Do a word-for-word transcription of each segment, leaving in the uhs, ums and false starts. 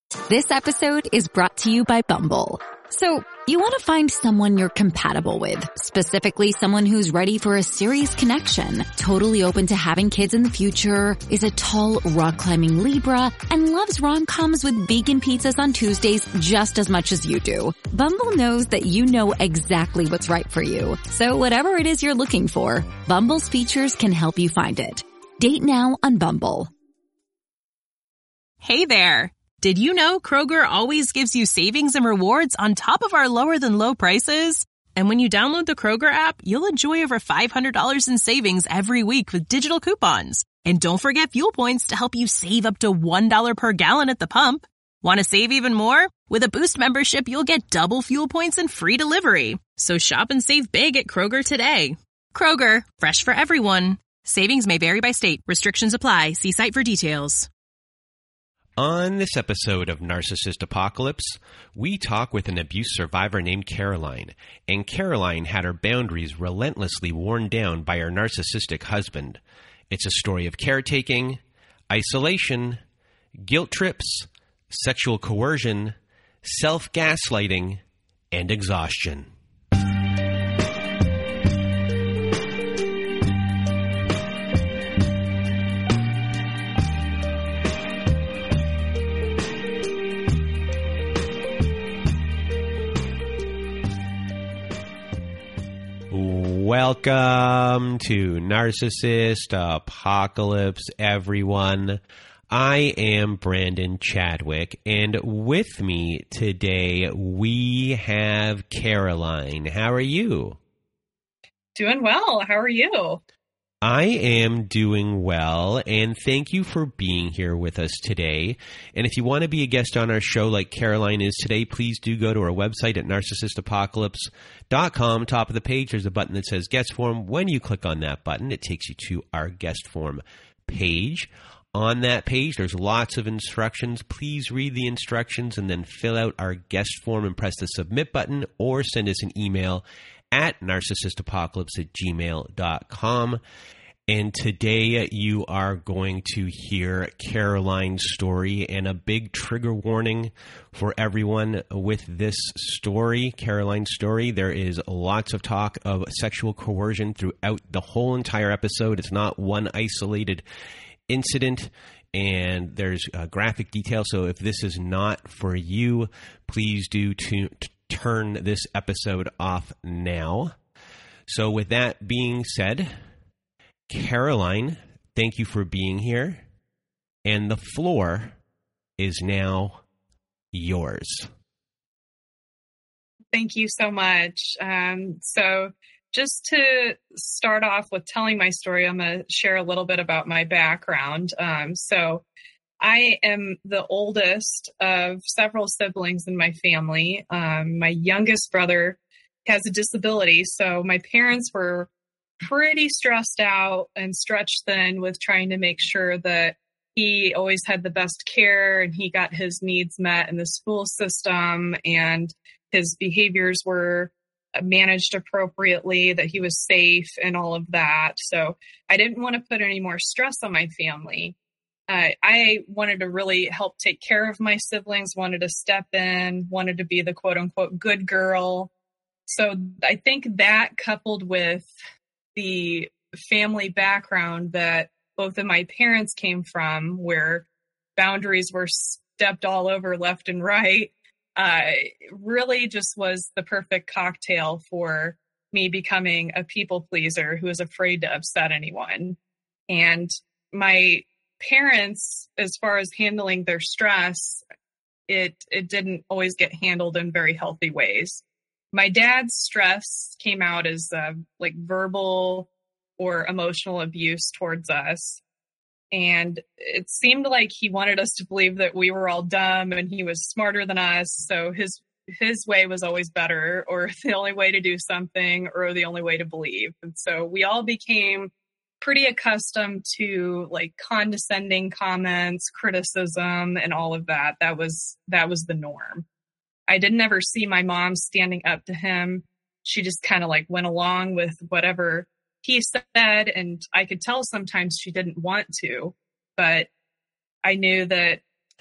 This episode is brought to you by Bumble. So, you want to find someone you're compatible with, specifically someone who's ready for a serious connection, totally open to having kids in the future, is a tall, rock-climbing Libra, and loves rom-coms with vegan pizzas on Tuesdays just as much as you do. Bumble knows that you know exactly what's right for you. So whatever it is you're looking for, Bumble's features can help you find it. Date now on Bumble. Hey there. Did you know Kroger always gives you savings and rewards on top of our lower than low prices? And when you download the Kroger app, you'll enjoy over five hundred dollars in savings every week with digital coupons. And don't forget fuel points to help you save up to one dollar per gallon at the pump. Want to save even more? With a Boost membership, you'll get double fuel points and free delivery. So shop and save big at Kroger today. Kroger, fresh for everyone. Savings may vary by state. Restrictions apply. See site for details. On this episode of Narcissist Apocalypse, we talk with an abuse survivor named Caroline, and Caroline had her boundaries relentlessly worn down by her narcissistic husband. It's a story of caretaking, isolation, guilt trips, sexual coercion, self-gaslighting, and exhaustion. Welcome to Narcissist Apocalypse, everyone. I am Brandon Chadwick, and with me today we have Caroline. How are you? Doing well. How are you? I am doing well, and thank you for being here with us today. And if you want to be a guest on our show like Caroline is today, please do go to our website at narcissist apocalypse dot com. Top of the page, there's a button that says Guest Form. When you click on that button, it takes you to our Guest Form page. On that page, there's lots of instructions. Please read the instructions and then fill out our guest form and press the Submit button, or send us an email at narcissist apocalypse at gmail dot com. And today you are going to hear Caroline's story, and a big trigger warning for everyone with this story, Caroline's story. There is lots of talk of sexual coercion throughout the whole entire episode. It's not one isolated incident, and there's uh, graphic detail. So if this is not for you, please do to, to turn this episode off now. So with that being said, Caroline, thank you for being here, and the floor is now yours. Thank you so much. Um, so just to start off with telling my story, I'm going to share a little bit about my background. Um, so I am the oldest of several siblings in my family. Um, my youngest brother has a disability, so my parents were pretty stressed out and stretched thin with trying to make sure that he always had the best care and he got his needs met in the school system, and his behaviors were managed appropriately, that he was safe and all of that. So I didn't want to put any more stress on my family. Uh, I wanted to really help take care of my siblings, wanted to step in, wanted to be the quote unquote good girl. So I think that, coupled with the family background that both of my parents came from, where boundaries were stepped all over left and right, uh, really just was the perfect cocktail for me becoming a people pleaser who was afraid to upset anyone. And my parents, as far as handling their stress, it it didn't always get handled in very healthy ways. My dad's stress came out as uh, like verbal or emotional abuse towards us. And it seemed like he wanted us to believe that we were all dumb and he was smarter than us. So his his way was always better, or the only way to do something, or the only way to believe. And so we all became pretty accustomed to like condescending comments, criticism, and all of that. That was that was the norm. I didn't ever see my mom standing up to him. She just kind of like went along with whatever he said. And I could tell sometimes she didn't want to, but I knew that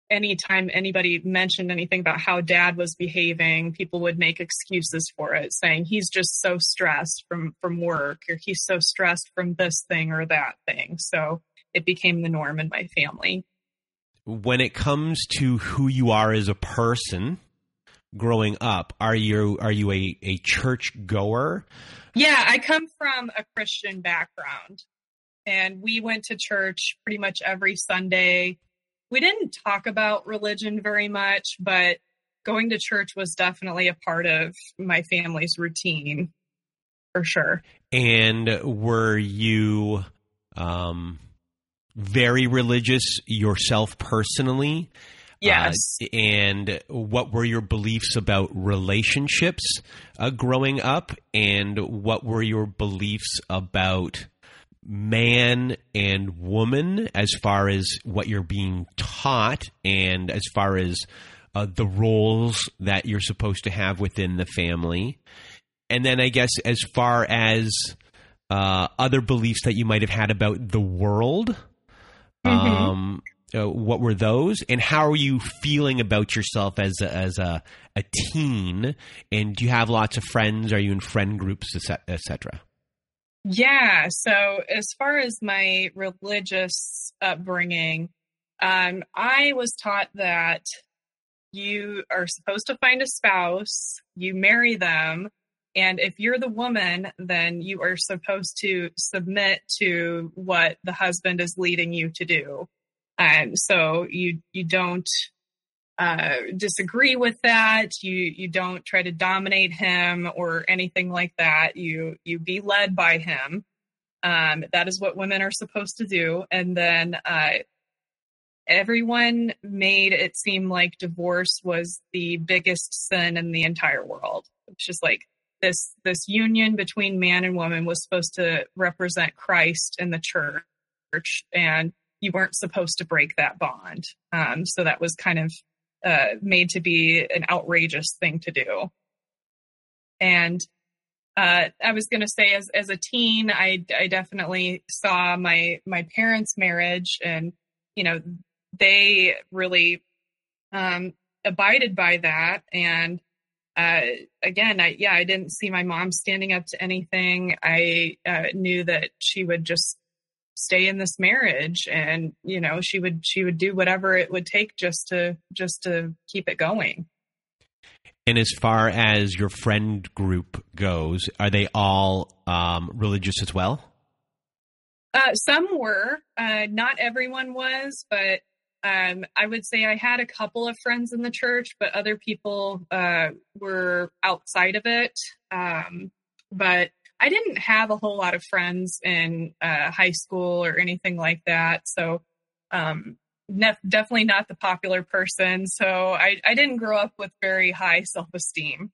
anytime anybody mentioned anything about how dad was behaving, people would make excuses for it, saying he's just so stressed from, from work, or he's so stressed from this thing or that thing. So it became the norm in my family. When it comes to who you are as a person growing up, are you are you a, a church goer? Yeah, I come from a Christian background, and we went to church pretty much every Sunday. We didn't talk about religion very much, but going to church was definitely a part of my family's routine, for sure. And were you um, very religious yourself personally? Yes. Uh, and what were your beliefs about relationships uh, growing up? And what were your beliefs about man and woman as far as what you're being taught and as far as uh, the roles that you're supposed to have within the family? And then I guess as far as uh, other beliefs that you might have had about the world, mm-hmm. um, uh, what were those? And how are you feeling about yourself as a, as a, a teen? And do you have lots of friends? Are you in friend groups, et cetera? Yeah. So as far as my religious upbringing, um, I was taught that you are supposed to find a spouse, you marry them, and if you're the woman, then you are supposed to submit to what the husband is leading you to do. And so you you don't uh, disagree with that. You you don't try to dominate him or anything like that. You you be led by him. Um, that is what women are supposed to do. And then uh, everyone made it seem like divorce was the biggest sin in the entire world. It's just like this this union between man and woman was supposed to represent Christ and the church, and you weren't supposed to break that bond. Um, so that was kind of uh, made to be an outrageous thing to do. And uh, I was going to say, as as a teen, I, I definitely saw my my parents' marriage, and you know they really um, abided by that. And uh, again, I yeah, I didn't see my mom standing up to anything. I uh, knew that she would just stay in this marriage, and you know she would she would do whatever it would take just to just to keep it going. And as far as your friend group goes, are they all um, religious as well? Uh, some were, uh, not everyone was, but um, I would say I had a couple of friends in the church, but other people uh, were outside of it. Um, but I didn't have a whole lot of friends in uh, high school or anything like that. So um, ne- definitely not the popular person. So I, I didn't grow up with very high self-esteem.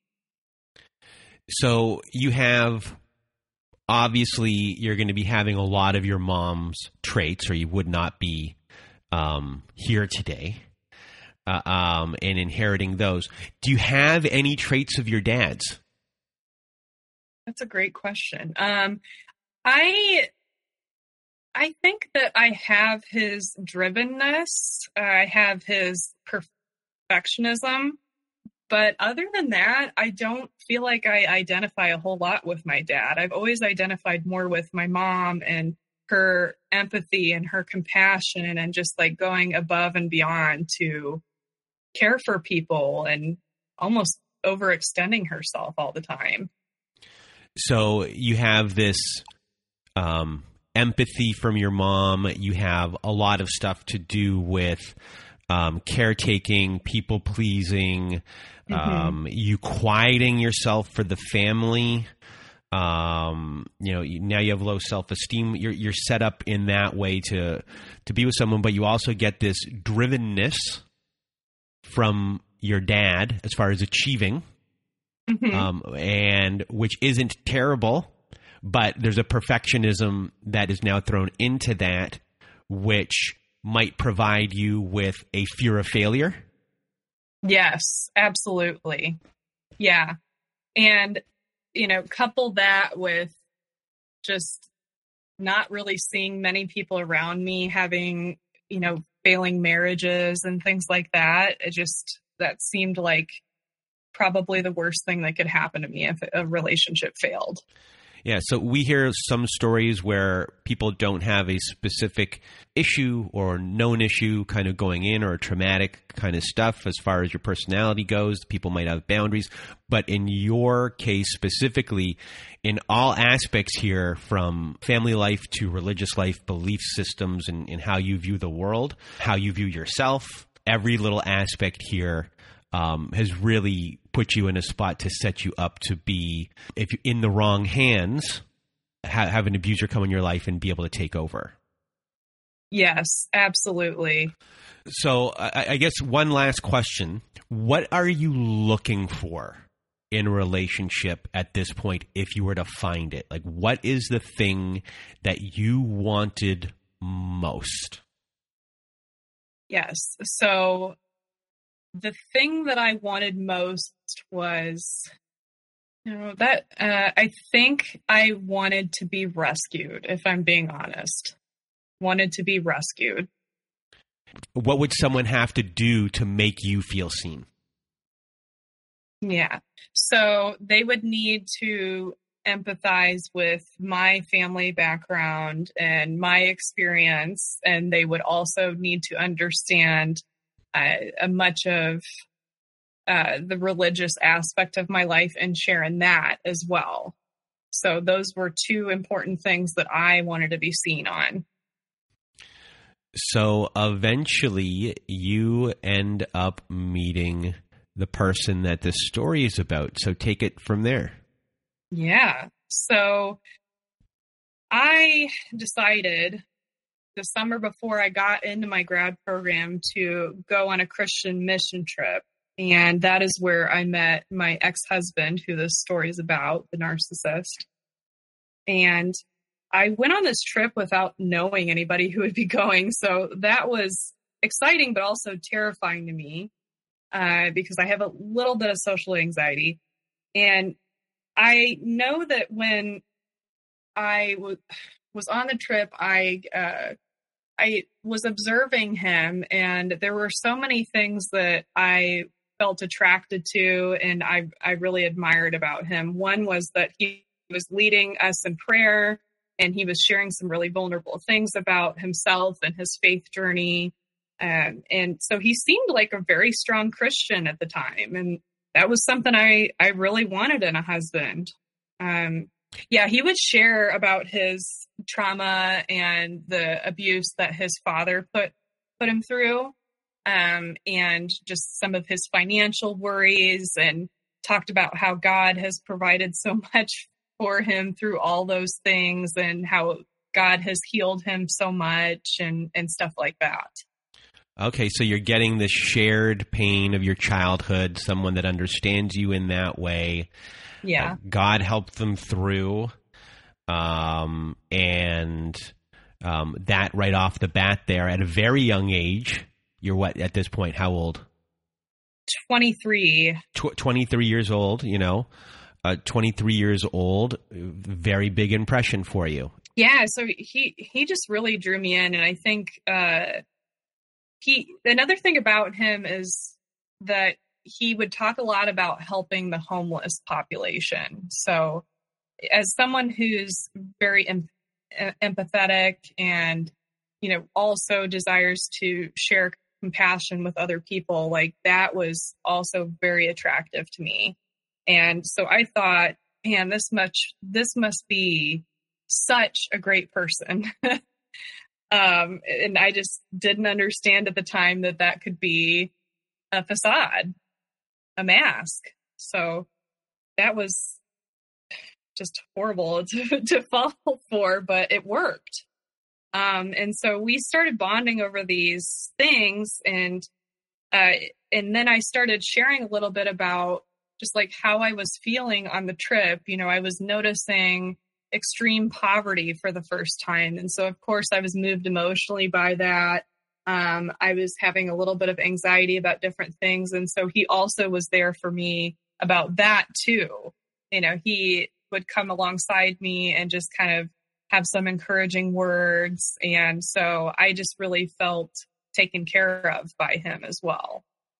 So you have, obviously, you're going to be having a lot of your mom's traits, or you would not be um, here today uh, um, and inheriting those. Do you have any traits of your dad's? That's a great question. Um, I I think that I have his drivenness. Uh, I have his perfectionism. But other than that, I don't feel like I identify a whole lot with my dad. I've always identified more with my mom and her empathy and her compassion and just like going above and beyond to care for people and almost overextending herself all the time. So you have this um, empathy from your mom. You have a lot of stuff to do with um, caretaking, people pleasing, mm-hmm. um, you quieting yourself for the family. Um, you know, now you have low self-esteem. You're you're set up in that way to to be with someone, but you also get this drivenness from your dad as far as achieving. Mm-hmm. Um, and which isn't terrible, but there's a perfectionism that is now thrown into that, which might provide you with a fear of failure. Yes, absolutely. Yeah. And, you know, couple that with just not really seeing many people around me having, you know, failing marriages and things like that. It just, that seemed like probably the worst thing that could happen to me if a relationship failed. Yeah, so we hear some stories where people don't have a specific issue or known issue kind of going in, or traumatic kind of stuff as far as your personality goes. People might have boundaries. But in your case specifically, in all aspects here, from family life to religious life, belief systems, and, and how you view the world, how you view yourself, every little aspect here Um, has really put you in a spot to set you up to be, if you're in the wrong hands, ha- have an abuser come in your life and be able to take over. Yes, absolutely. So I, I guess one last question. What are you looking for in a relationship at this point if you were to find it? Like, what is the thing that you wanted most? Yes. So the thing that I wanted most was, you know, that uh, I think I wanted to be rescued, if I'm being honest. Wanted to be rescued. What would someone have to do to make you feel seen? Yeah. So they would need to empathize with my family background and my experience, and they would also need to understand Uh, a much of uh, the religious aspect of my life and share in that as well. So those were two important things that I wanted to be seen on. So eventually you end up meeting the person that this story is about. So take it from there. Yeah. So I decided the summer before I got into my grad program to go on a Christian mission trip. And that is where I met my ex-husband, who this story is about, the narcissist. And I went on this trip without knowing anybody who would be going. So that was exciting, but also terrifying to me uh, because I have a little bit of social anxiety. And I know that when I w- was on the trip, I uh, I was observing him, and there were so many things that I felt attracted to and I, I really admired about him. One was that he was leading us in prayer, and he was sharing some really vulnerable things about himself and his faith journey. Um, and so he seemed like a very strong Christian at the time. And that was something I, I really wanted in a husband. Um, yeah, he would share about his trauma and the abuse that his father put, put him through. Um, and just some of his financial worries, and talked about how God has provided so much for him through all those things, and how God has healed him so much, and, and stuff like that. Okay, so you're getting the shared pain of your childhood, someone that understands you in that way. Yeah. Uh, God helped them through. Um, and um, that right off the bat there, at a very young age, you're what at this point? How old? twenty-three. Tw- twenty-three years old, you know. Uh, twenty-three years old, very big impression for you. Yeah, so he he just really drew me in, and I think uh, he another thing about him is that he would talk a lot about helping the homeless population. So, as someone who's very em- empathetic and, you know, also desires to share compassion with other people, like that was also very attractive to me. And so I thought, man, this much, this must be such a great person. um, and I just didn't understand at the time that that could be a facade, a mask. So that was just horrible to, to fall for, but it worked. Um, and so we started bonding over these things, and uh, and then I started sharing a little bit about just like how I was feeling on the trip. You know, I was noticing extreme poverty for the first time. And so, of course, I was moved emotionally by that. Um, I was having a little bit of anxiety about different things. And so he also was there for me about that too. You know, he would come alongside me and just kind of have some encouraging words. And so I just really felt taken care of by him as well.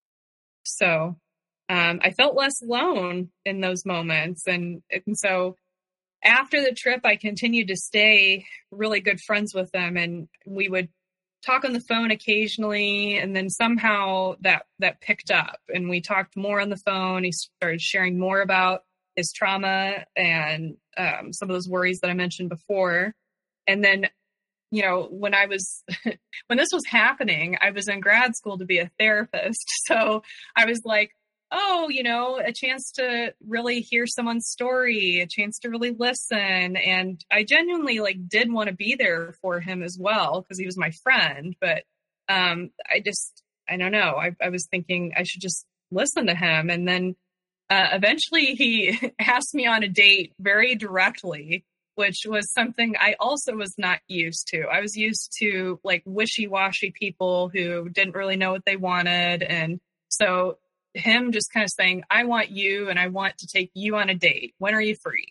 So um, I felt less alone in those moments. And, and so after the trip, I continued to stay really good friends with them, and we would talk on the phone occasionally. And then somehow that, that picked up, and we talked more on the phone. He started sharing more about his trauma and um, some of those worries that I mentioned before. And then, you know, when I was, when this was happening, I was in grad school to be a therapist. So I was like, oh, you know, a chance to really hear someone's story, a chance to really listen. And I genuinely like did want to be there for him as well, because he was my friend. But um, I just, I don't know. I, I was thinking I should just listen to him. And then uh, eventually he asked me on a date very directly, which was something I also was not used to. I was used to like wishy-washy people who didn't really know what they wanted. And so him just kind of saying, I want you and I want to take you on a date. When are you free?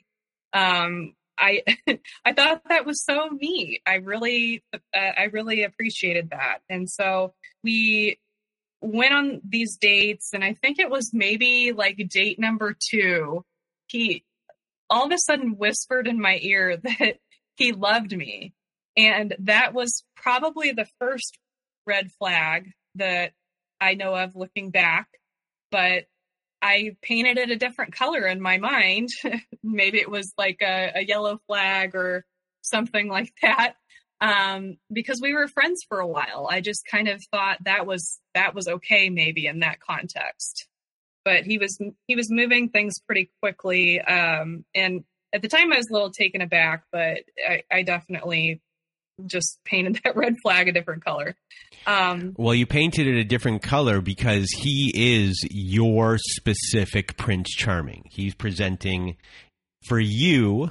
Um, I, I thought that was so neat. I really, uh, I really appreciated that. And so we went on these dates, and I think it was maybe like date number two. He all of a sudden whispered in my ear that he loved me. And that was probably the first red flag that I know of looking back. But I painted it a different color in my mind. Maybe it was like a, a yellow flag or something like that. Um, because we were friends for a while. I just kind of thought that was, that was okay, maybe in that context. But he was, he was moving things pretty quickly. Um, and at the time I was a little taken aback, but I, I definitely just painted that red flag a different color. Um, well, you painted it a different color because he is your specific Prince Charming. He's presenting for you.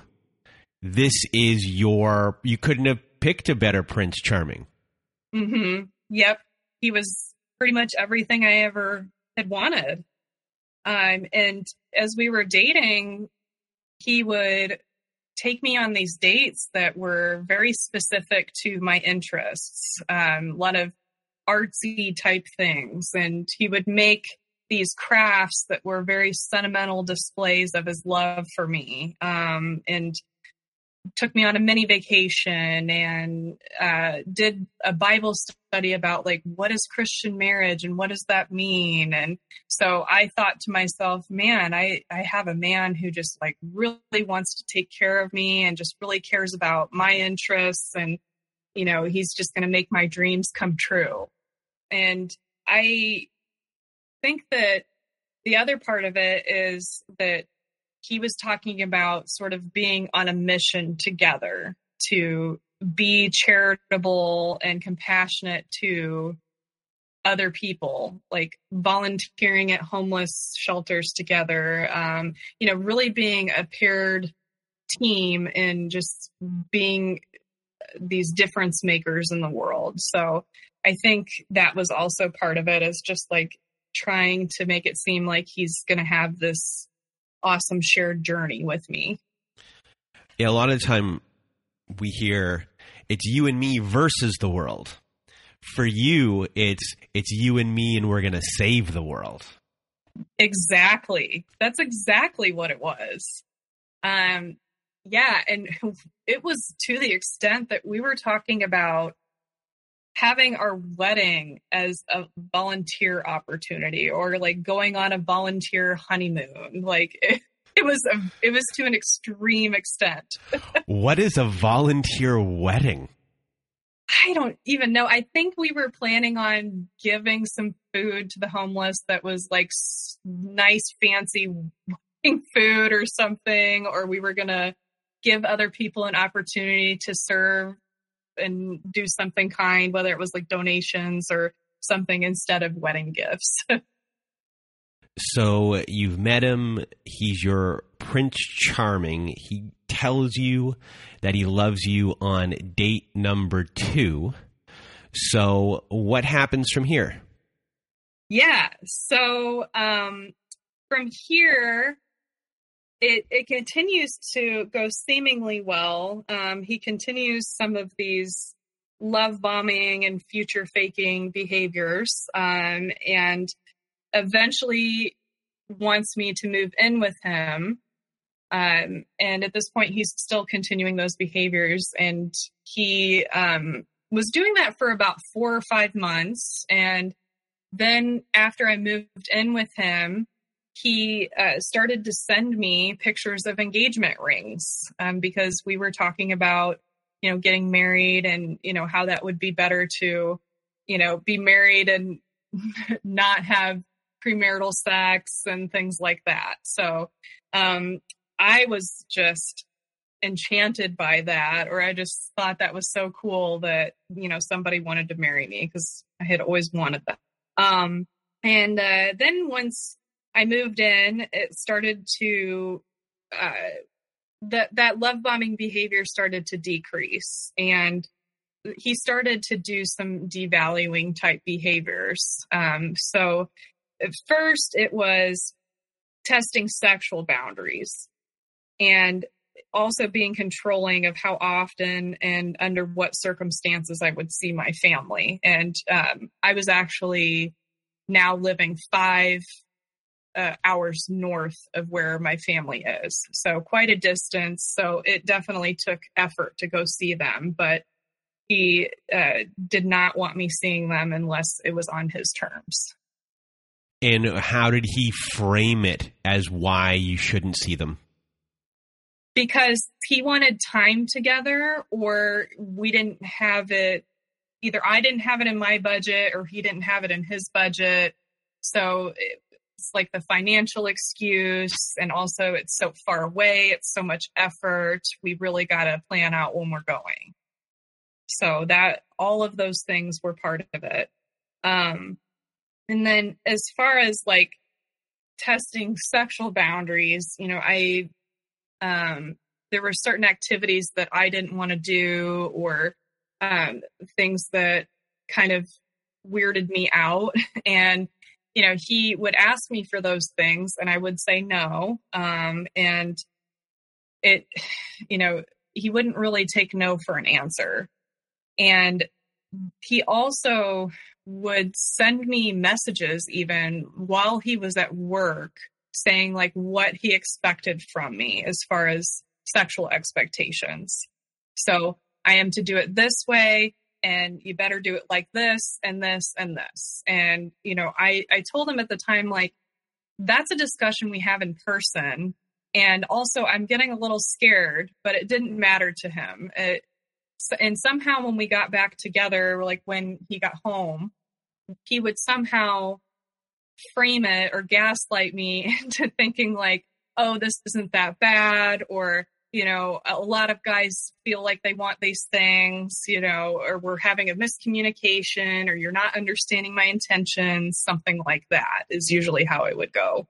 This is your, you couldn't have picked a better Prince Charming. Mm-hmm. Yep. He was pretty much everything I ever had wanted. Um, and as we were dating, he would take me on these dates that were very specific to my interests, um, a lot of artsy type things. And he would make these crafts that were very sentimental displays of his love for me, um, and took me on a mini vacation and uh, did a Bible study about like, what is Christian marriage and what does that mean? And so I thought to myself, man, I, I have a man who just like really wants to take care of me and just really cares about my interests. And, you know, he's just going to make my dreams come true. And I think that the other part of it is that he was talking about sort of being on a mission together to be charitable and compassionate to other people, like volunteering at homeless shelters together, um, you know, really being a paired team and just being these difference makers in the world. So I think that was also part of it, is just like trying to make it seem like he's going to have this awesome shared journey with me. Yeah, a lot of the time we hear it's you and me versus the world. For you, it's it's you and me, and we're going to save the world. Exactly. That's exactly what it was. Um, yeah, and it was to the extent that we were talking about having our wedding as a volunteer opportunity, or like going on a volunteer honeymoon. Like it, it was, a, it was to an extreme extent. What is a volunteer wedding? I don't even know. I think we were planning on giving some food to the homeless that was like nice, fancy food or something, or we were going to give other people an opportunity to serve and do something kind, whether it was like donations or something instead of wedding gifts. So you've met him. He's your Prince Charming. He tells you that he loves you on date number two. So what happens from here? Yeah. So um, from here, It, it continues to go seemingly well. Um, he continues some of these love bombing and future faking behaviors, um, and eventually wants me to move in with him. Um, and at this point, he's still continuing those behaviors. And he um, was doing that for about four or five months. And then after I moved in with him, he uh, started to send me pictures of engagement rings, um, because we were talking about, you know, getting married and, you know, how that would be better to, you know, be married and not have premarital sex and things like that. So um, I was just enchanted by that, or I just thought that was so cool that, you know, somebody wanted to marry me, because I had always wanted that. Um, and uh, then once I moved in, it started to, uh, that, that love bombing behavior started to decrease, and he started to do some devaluing type behaviors. Um, so at first it was testing sexual boundaries, and also being controlling of how often and under what circumstances I would see my family. And um, I was actually now living five uh, hours north of where my family is. So quite a distance. So it definitely took effort to go see them, but he uh, did not want me seeing them unless it was on his terms. And how did he frame it as why you shouldn't see them? Because he wanted time together, or we didn't have it. Either I didn't have it in my budget, or he didn't have it in his budget. So it's like the financial excuse. And also it's so far away. It's so much effort. We really got to plan out when we're going. So that all of those things were part of it. Um, and then as far as like testing sexual boundaries, you know, I, Um, there were certain activities that I didn't want to do, or um, things that kind of weirded me out. And, you know, he would ask me for those things and I would say no. Um, and it, you know, he wouldn't really take no for an answer. And he also would send me messages even while he was at work, saying like what he expected from me as far as sexual expectations. So I am to do it this way, and you better do it like this and this and this. And, you know, I, I told him at the time, like, that's a discussion we have in person. And also I'm getting a little scared, but it didn't matter to him. It, and somehow when we got back together, like when he got home, he would somehow frame it or gaslight me into thinking like, oh, this isn't that bad. Or, you know, a lot of guys feel like they want these things, you know, or we're having a miscommunication, or you're not understanding my intentions. Something like that is usually how it would go.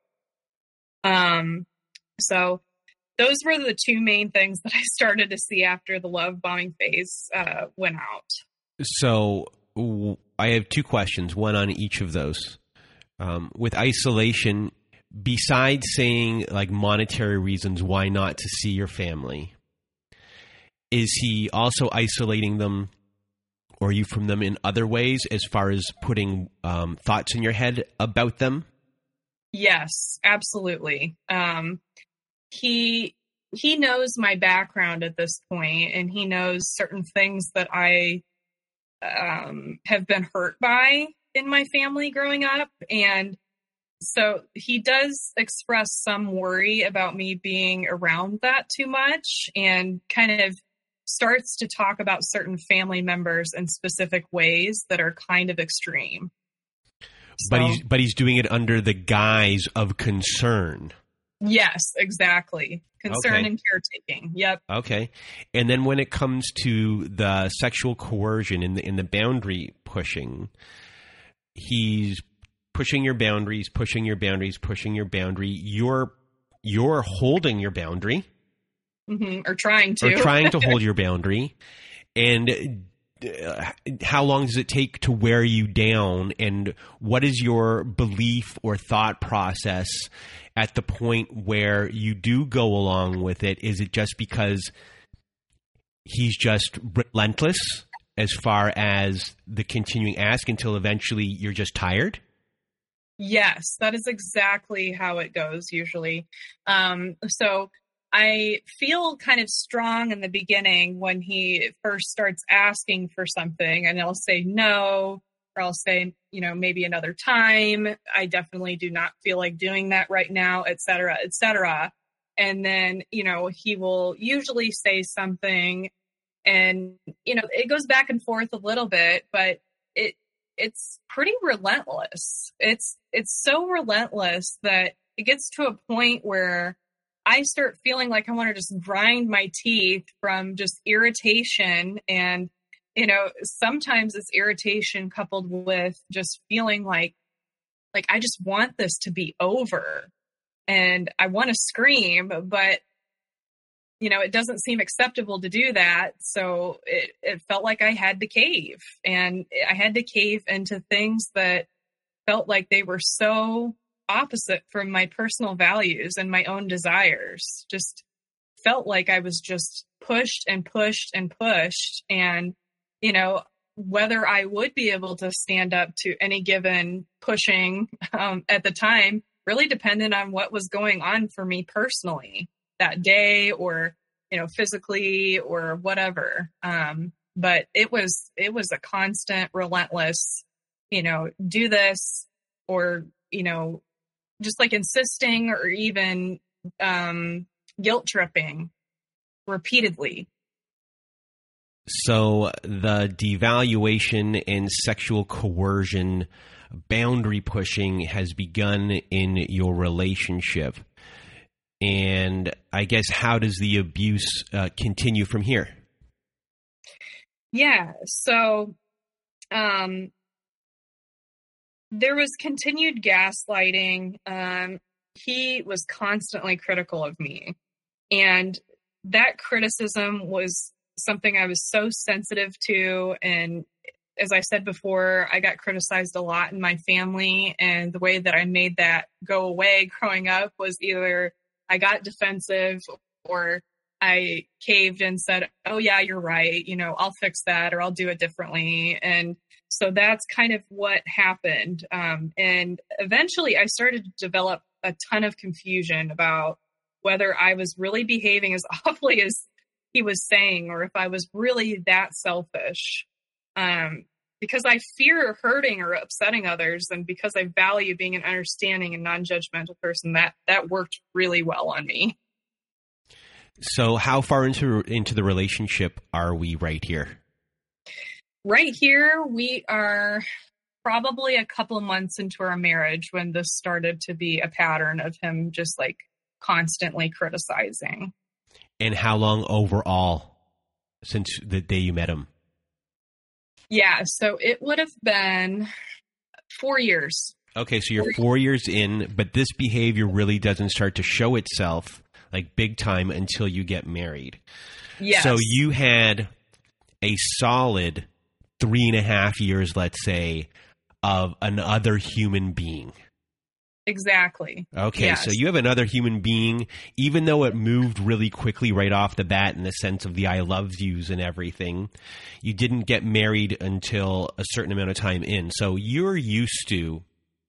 Um, so those were the two main things that I started to see after the love bombing phase uh, went out. So w- I have two questions, one on each of those. Um, with isolation, besides saying like monetary reasons why not to see your family, is he also isolating them or you from them in other ways as far as putting um, thoughts in your head about them? Yes, absolutely. Um, he he knows my background at this point, and he knows certain things that I um, have been hurt by in my family growing up. And so he does express some worry about me being around that too much, and kind of starts to talk about certain family members in specific ways that are kind of extreme. But So, he's but he's doing it under the guise of concern. yes, exactly. Concern Okay. and caretaking. Yep. Okay. And then when it comes to the sexual coercion and the, and the boundary pushing, he's pushing your boundaries, pushing your boundaries, pushing your boundary. You're you're holding your boundary, hmm Or trying to. or trying to hold your boundary. And uh, how long does it take to wear you down? And what is your belief or thought process at the point where you do go along with it? Is it just because he's just relentless as far as the continuing ask until eventually you're just tired? Yes, that is exactly how it goes usually. Um, so I feel kind of strong in the beginning when he first starts asking for something, and I'll say no, or I'll say, you know, maybe another time. I definitely do not feel like doing that right now, et cetera, et cetera. And then, you know, he will usually say something, and, you know, it goes back and forth a little bit, but it, it's pretty relentless. It's, it's so relentless that it gets to a point where I start feeling like I want to just grind my teeth from just irritation. And, you know, sometimes it's irritation coupled with just feeling like, like, I just want this to be over and I want to scream, but, you know, it doesn't seem acceptable to do that. So it, it felt like I had to cave, and I had to cave into things that felt like they were so opposite from my personal values and my own desires. Just felt like I was just pushed and pushed and pushed. And, you know, whether I would be able to stand up to any given pushing um, at the time really depended on what was going on for me personally that day, or, you know, physically or whatever. Um, but it was, it was a constant, relentless, you know, do this, or, you know, just like insisting or even um, guilt tripping repeatedly. So the devaluation and sexual coercion, boundary pushing has begun in your relationship. And I guess, how does the abuse uh, continue from here? Yeah. So um, there was continued gaslighting. Um, he was constantly critical of me. And that criticism was something I was so sensitive to. And as I said before, I got criticized a lot in my family. And the way that I made that go away growing up was either I got defensive or I caved and said, oh yeah, you're right. You know, I'll fix that, or I'll do it differently. And so that's kind of what happened. Um, and eventually I started to develop a ton of confusion about whether I was really behaving as awfully as he was saying, or if I was really that selfish. Um, because I fear hurting or upsetting others, and because I value being an understanding and non-judgmental person, that that worked really well on me. So how far into into the relationship are we right here? Right here, we are probably a couple of months into our marriage when this started to be a pattern of him just like constantly criticizing. And how long overall since the day you met him? Yeah, so it would have been four years. Okay, so you're four years in, but this behavior really doesn't start to show itself like big time until you get married. Yes. So you had a solid three and a half years, let's say, of another human being. Exactly. Okay, yes. So you have another human being, even though it moved really quickly right off the bat in the sense of the I love yous and everything, you didn't get married until a certain amount of time in. So you're used to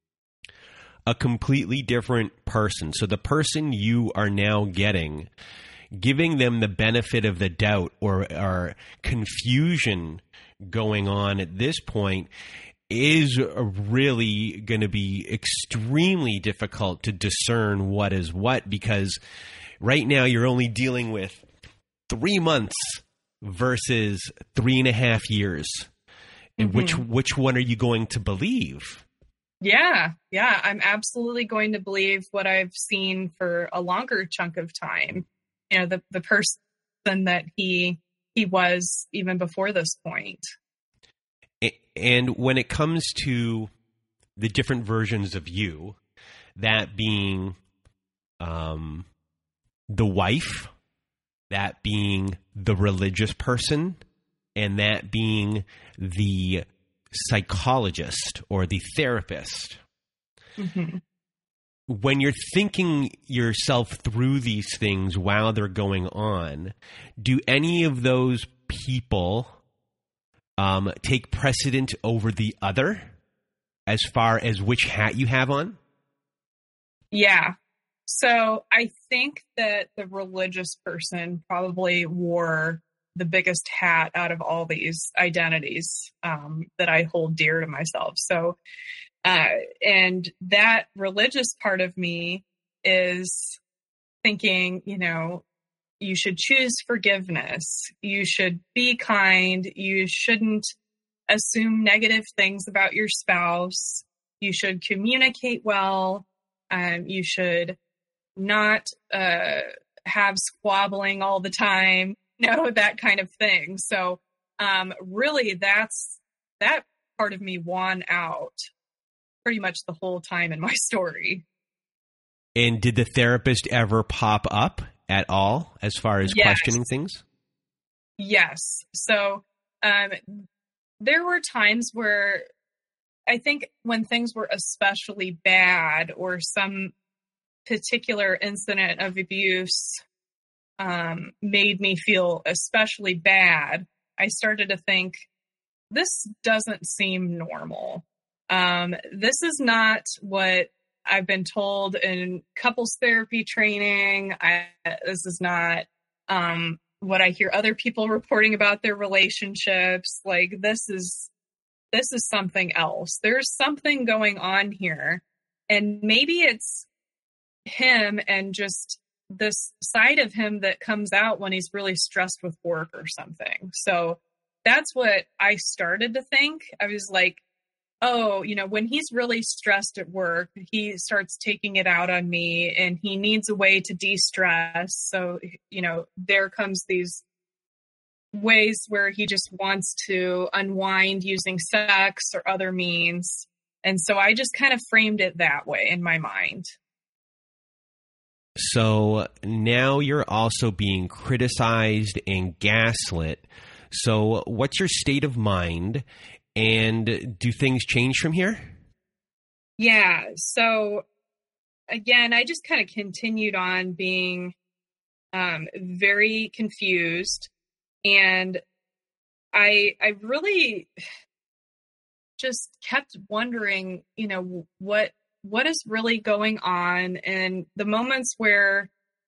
a completely different person. So the person you are now getting, giving them the benefit of the doubt or, or confusion going on at this point is really going to be extremely difficult to discern what is what, because right now you're only dealing with three months versus three and a half years. And mm-hmm. which which one are you going to believe? Yeah, yeah, I'm absolutely going to believe what I've seen for a longer chunk of time. You know, the the person that he he was even before this point. And when it comes to the different versions of you, that being um, the wife, that being the religious person, and that being the psychologist or the therapist, mm-hmm. when you're thinking yourself through these things while they're going on, do any of those people um, take precedent over the other as far as which hat you have on? Yeah. So I think that the religious person probably wore the biggest hat out of all these identities um, that I hold dear to myself. So, uh, and that religious part of me is thinking, you know, you should choose forgiveness. You should be kind. You shouldn't assume negative things about your spouse. You should communicate well. Um, you should not uh, have squabbling all the time, you know, that kind of thing. So um, really, that's that part of me won out pretty much the whole time in my story. And did the therapist ever pop up at all as far as Yes. questioning things? Yes. So um, there were times where I think when things were especially bad or some particular incident of abuse um, made me feel especially bad, I started to think, this doesn't seem normal. Um, this is not what I've been told in couples therapy training. I, this is not um, what I hear other people reporting about their relationships. Like, this is this is something else. There's something going on here. And maybe it's him and just this side of him that comes out when he's really stressed with work or something. So that's what I started to think. I was like, oh, you know, when he's really stressed at work, he starts taking it out on me and he needs a way to de-stress. So, you know, there comes these ways where he just wants to unwind using sex or other means. And so I just kind of framed it that way in my mind. So now you're also being criticized and gaslit. So what's your state of mind, and do things change from here? Yeah. So again, I just kind of continued on being um, very confused. And I I really just kept wondering, you know, what what is really going on. And the moments where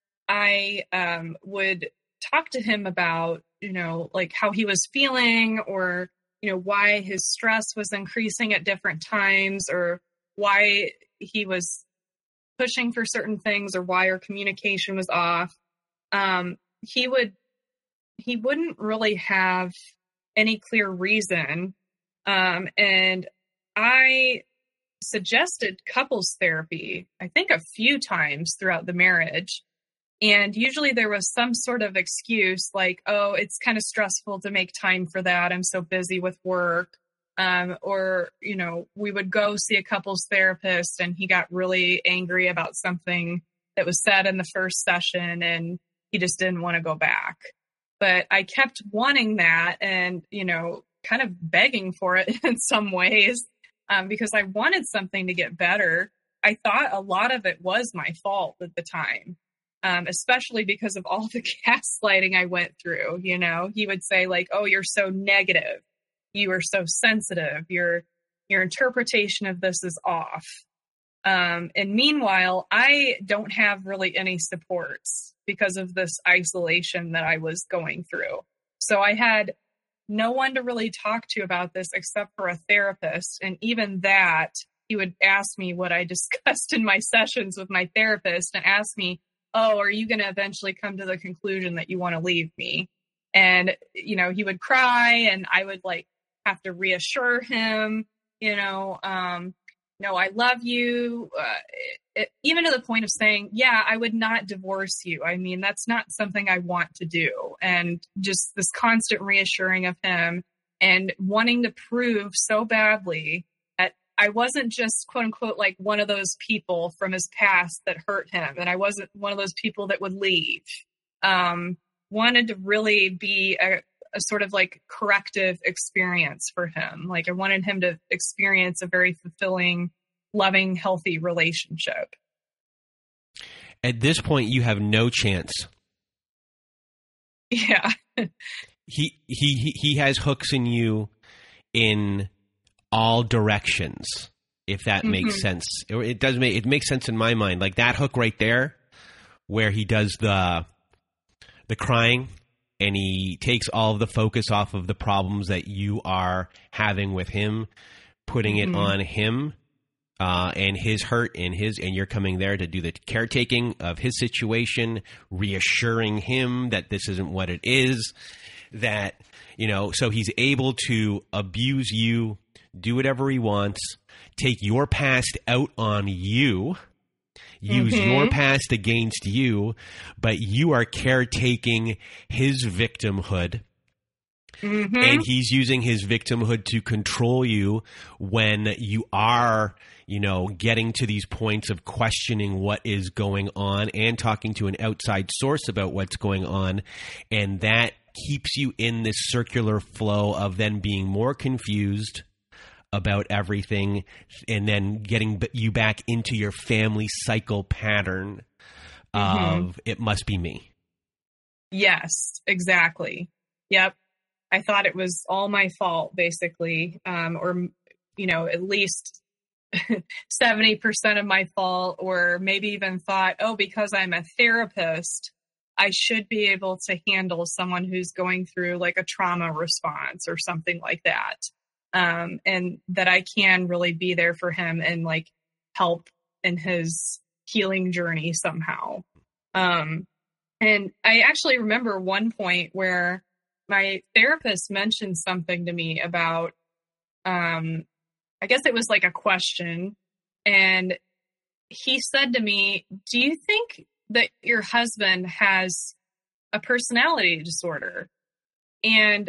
I um, would talk to him about, you know, like how he was feeling, or, you know, why his stress was increasing at different times, or why he was pushing for certain things, or why our communication was off, um, he would he wouldn't really have any clear reason. Um, and I suggested couples therapy, I think a few times throughout the marriage. And usually there was some sort of excuse like, oh, it's kind of stressful to make time for that. I'm so busy with work. Um, or, you know, we would go see a couples therapist and he got really angry about something that was said in the first session and he just didn't want to go back. But I kept wanting that and, you know, kind of begging for it in some ways um, because I wanted something to get better. I thought a lot of it was my fault at the time, um, especially because of all the gaslighting I went through. You know, he would say like, oh, you're so negative. You are so sensitive. Your your interpretation of this is off. Um, and meanwhile, I don't have really any supports because of this isolation that I was going through. So I had no one to really talk to about this except for a therapist. And even that, he would ask me what I discussed in my sessions with my therapist and ask me, oh, are you going to eventually come to the conclusion that you want to leave me? And, you know, he would cry and I would like have to reassure him, you know, um, no, I love you, uh, it, even to the point of saying, yeah, I would not divorce you. I mean, that's not something I want to do. And just this constant reassuring of him and wanting to prove so badly that I wasn't just quote unquote, like one of those people from his past that hurt him. And I wasn't one of those people that would leave. Um, wanted to really be a, a sort of like corrective experience for him. Like I wanted him to experience a very fulfilling, loving, healthy relationship. At this point, you have no chance. Yeah. he, he, he, he has hooks in you in all directions, if that mm-hmm. makes sense. It, it does make, it makes sense in my mind. Like that hook right there where he does the, the crying and he takes all of the focus off of the problems that you are having with him, putting mm-hmm. it on him. Uh, and his hurt and his, and you're coming there to do the caretaking of his situation, reassuring him that this isn't what it is, that, you know, so he's able to abuse you, do whatever he wants, take your past out on you, use mm-hmm. your past against you, but you are caretaking his victimhood. Mm-hmm. And he's using his victimhood to control you when you are, you know, getting to these points of questioning what is going on and talking to an outside source about what's going on. And that keeps you in this circular flow of then being more confused about everything and then getting you back into your family cycle pattern mm-hmm. of it must be me. Yes, exactly. Yep. I thought it was all my fault, basically, um, or, you know, at least seventy percent of my fault, or maybe even thought, oh, because I'm a therapist, I should be able to handle someone who's going through like a trauma response or something like that. Um, and that I can really be there for him and like help in his healing journey somehow. Um, and I actually remember one point where my therapist mentioned something to me about, um, I guess it was like a question. And he said to me, do you think that your husband has a personality disorder? And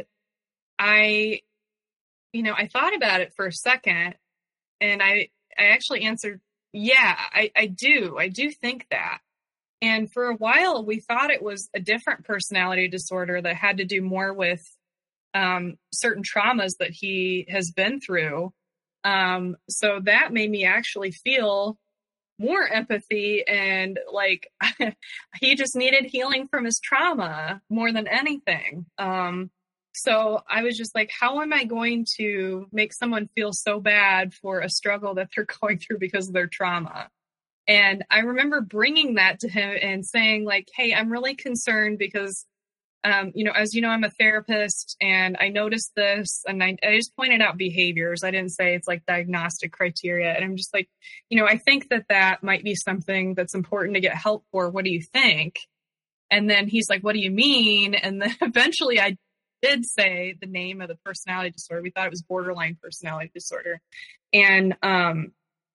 I, you know, I thought about it for a second and I, I actually answered, yeah, I, I do. I do think that. And for a while, we thought it was a different personality disorder that had to do more with um, certain traumas that he has been through. Um, so that made me actually feel more empathy and like he just needed healing from his trauma more than anything. Um, so I was just like, how am I going to make someone feel so bad for a struggle that they're going through because of their trauma? And I remember bringing that to him and saying like, hey, I'm really concerned because, um, you know, as you know, I'm a therapist and I noticed this and I, I just pointed out behaviors. I didn't say it's like diagnostic criteria. And I'm just like, you know, I think that that might be something that's important to get help for. What do you think? And then he's like, what do you mean? And then eventually I did say the name of the personality disorder. We thought it was borderline personality disorder. And um,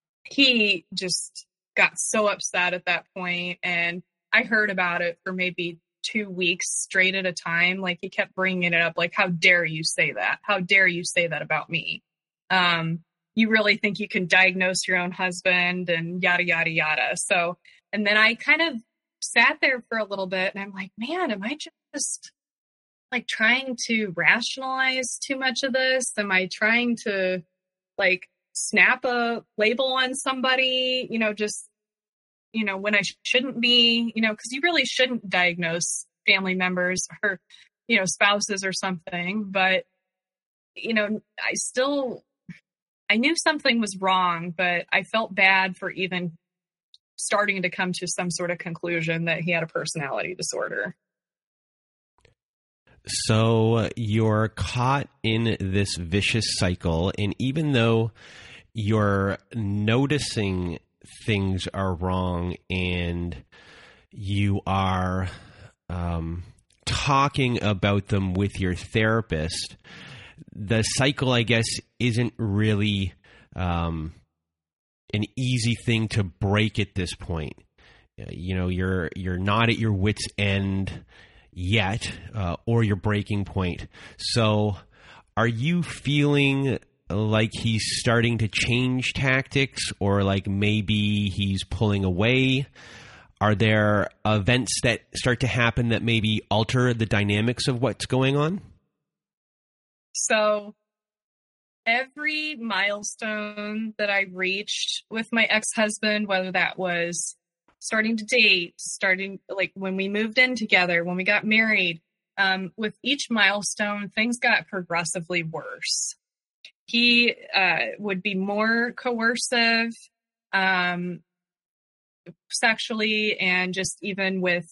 he just got so upset at that point, and I heard about it for maybe two weeks straight at a time. Like he kept bringing it up, like, how dare you say that? How dare you say that about me? Um, you really think you can diagnose your own husband and yada, yada, yada. So, and then I kind of sat there for a little bit and I'm like, man, am I just like trying to rationalize too much of this? Am I trying to like snap a label on somebody, you know, just, you know, when I sh- shouldn't be, you know, because you really shouldn't diagnose family members or, you know, spouses or something. But, you know, I still, I knew something was wrong, but I felt bad for even starting to come to some sort of conclusion that he had a personality disorder. So you're caught in this vicious cycle, and even though you're noticing things are wrong and you are um, talking about them with your therapist, the cycle, I guess, isn't really um, an easy thing to break at this point. You know, you're you're not at your wit's end yet, uh, or your breaking point. So are you feeling like he's starting to change tactics, or like maybe he's pulling away? Are there events that start to happen that maybe alter the dynamics of what's going on? So every milestone that I reached with my ex-husband, whether that was starting to date, starting like when we moved in together, when we got married, um, with each milestone, things got progressively worse. he uh, would be more coercive um, sexually, and just even with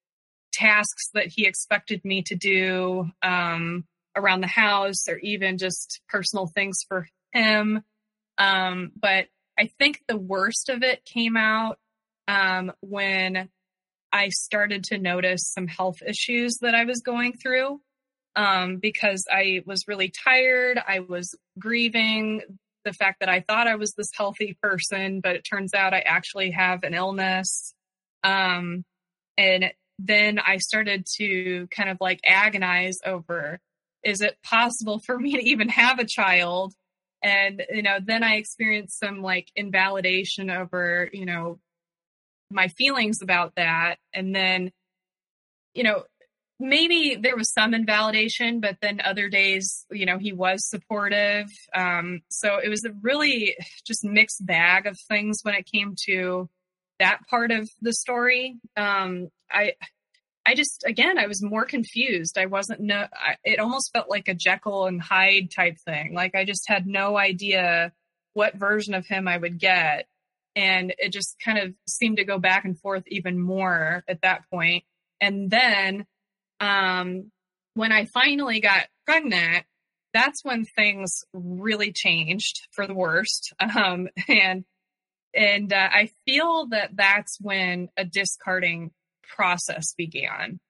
tasks that he expected me to do um, around the house, or even just personal things for him. Um, but I think the worst of it came out um, when I started to notice some health issues that I was going through. Um, because I was really tired. I was grieving the fact that I thought I was this healthy person, but it turns out I actually have an illness. Um, and then I started to kind of like agonize over, is it possible for me to even have a child? And, you know, then I experienced some like invalidation over, you know, my feelings about that. And then, you know, maybe there was some invalidation, but then other days, you know, he was supportive. Um, so it was a really just mixed bag of things when it came to that part of the story. Um, I, I just, again, I was more confused. I wasn't, no, I, it almost felt like a Jekyll and Hyde type thing. Like I just had no idea what version of him I would get. And it just kind of seemed to go back and forth even more at that point. And then, Um, when I finally got pregnant, that's when things really changed for the worst. Um, and, and, uh, I feel that that's when a discarding process began.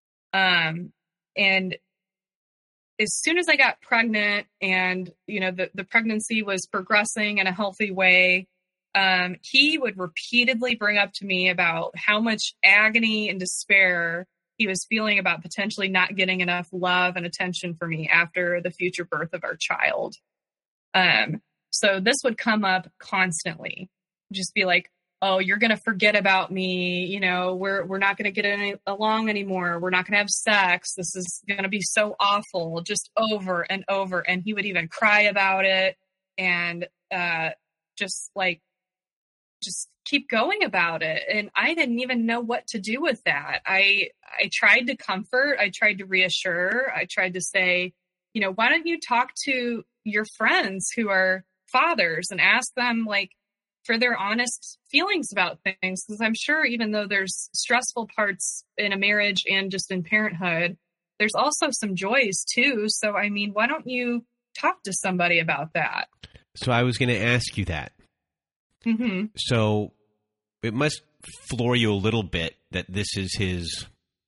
Um, and as soon as I got pregnant and, you know, the, the pregnancy was progressing in a healthy way, um, he would repeatedly bring up to me about how much agony and despair he was feeling about potentially not getting enough love and attention for me after the future birth of our child. Um, so this would come up constantly. Just be like, oh, you're going to forget about me. You know, we're, we're not going to get any, along anymore. We're not going to have sex. This is going to be so awful, just over and over. And he would even cry about it and, uh, just like, just keep going about it. And I didn't even know what to do with that. I, I tried to comfort. I tried to reassure. I tried to say, you know, why don't you talk to your friends who are fathers and ask them like for their honest feelings about things? Because I'm sure even though there's stressful parts in a marriage and just in parenthood, there's also some joys too. So, I mean, why don't you talk to somebody about that? So I was going to ask you that. Mm-hmm. So it must floor you a little bit that this is his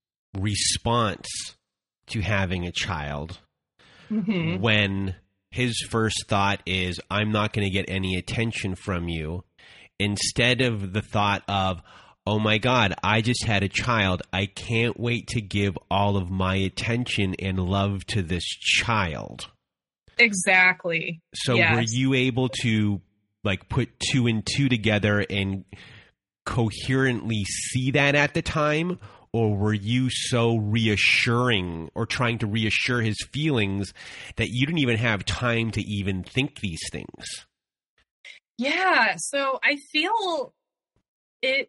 response to having a child, mm-hmm. when his first thought is, I'm not going to get any attention from you, instead of the thought of, oh my God, I just had a child. I can't wait to give all of my attention and love to this child. Exactly. So yes. Were you able to like put two and two together and coherently see that at the time? Or were you so reassuring or trying to reassure his feelings that you didn't even have time to even think these things? Yeah. So I feel it,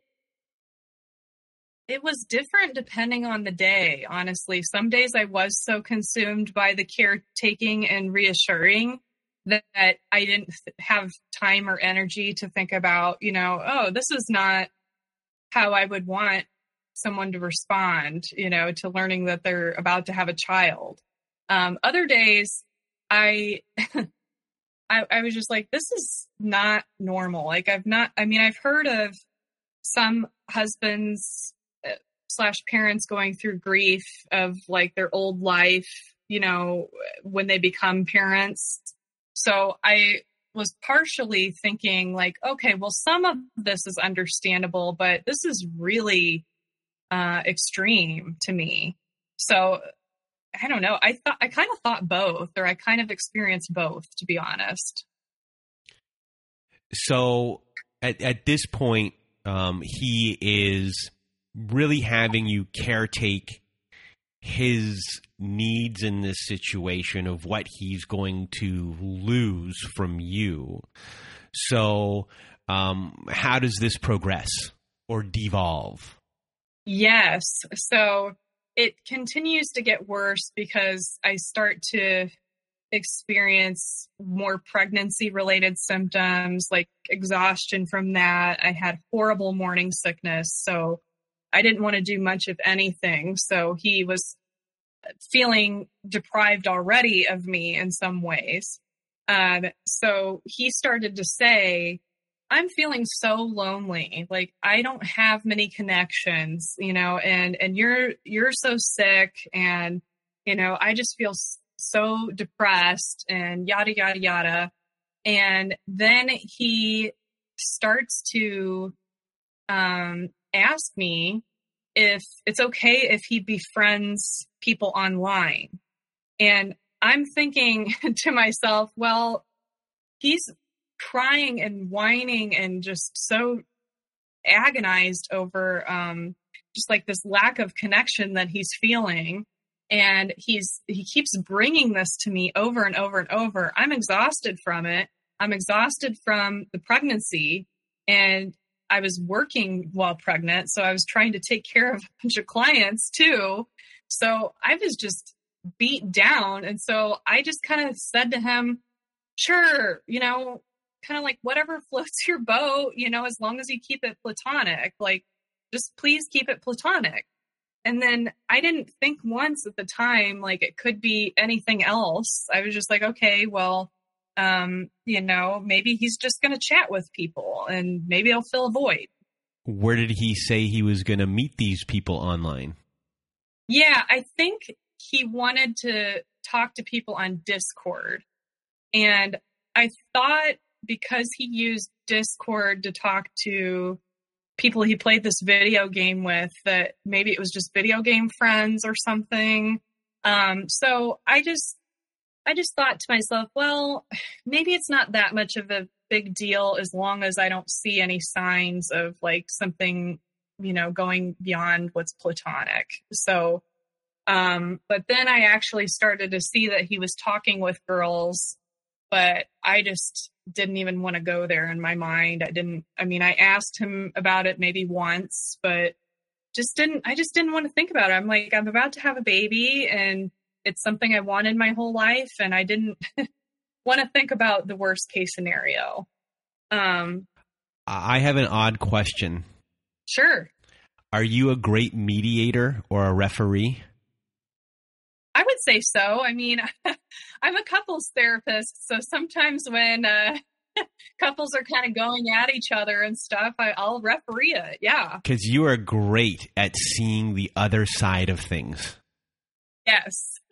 it was different depending on the day, honestly. Some days I was so consumed by the caretaking and reassuring that I didn't have time or energy to think about, you know, oh, this is not how I would want someone to respond, you know, to learning that they're about to have a child. Um, other days, I, I, I was just like, this is not normal. Like I've not, I mean, I've heard of some husbands uh, slash parents going through grief of like their old life, you know, when they become parents. So I was partially thinking like, okay, well, some of this is understandable, but this is really uh, extreme to me. So I don't know. I thought, I kind of thought both, or I kind of experienced both, to be honest. So at, at this point, um, he is really having you caretake his needs in this situation of what he's going to lose from you. So um, how does this progress or devolve? Yes. So it continues to get worse because I start to experience more pregnancy related symptoms like exhaustion from that. I had horrible morning sickness, so I didn't want to do much of anything. So he was feeling deprived already of me in some ways. Um, so he started to say, I'm feeling so lonely. Like, I don't have many connections, you know, and, and you're, you're so sick, and, you know, I just feel so depressed, and yada, yada, yada. And then he starts to, um, ask me if it's okay if he befriends people online. And I'm thinking to myself, well, he's crying and whining and just so agonized over um, just like this lack of connection that he's feeling. And he's he keeps bringing this to me over and over and over. I'm exhausted from it. I'm exhausted from the pregnancy, and I was working while pregnant, so I was trying to take care of a bunch of clients too. So I was just beat down. And so I just kind of said to him, sure, you know, kind of like whatever floats your boat, you know, as long as you keep it platonic, like just please keep it platonic. And then I didn't think once at the time, like it could be anything else. I was just like, okay, well, um, you know, maybe he's just going to chat with people and maybe I'll fill a void. Where did he say he was going to meet these people online? Yeah, I think he wanted to talk to people on Discord. And I thought because he used Discord to talk to people he played this video game with, that maybe it was just video game friends or something. Um, so I just, I just thought to myself, well, maybe it's not that much of a big deal as long as I don't see any signs of like something, you know, going beyond what's platonic. So, um, but then I actually started to see that he was talking with girls, but I just didn't even want to go there in my mind. I didn't, I mean, I asked him about it maybe once, but just didn't, I just didn't want to think about it. I'm like, I'm about to have a baby and it's something I wanted my whole life. And I didn't want to think about the worst case scenario. Um, I have an odd question. Sure. Are you a great mediator or a referee? I would say so. I mean, I'm a couples therapist, so sometimes when uh, couples are kind of going at each other and stuff, I, I'll referee it. Yeah. Because you are great at seeing the other side of things. Yes.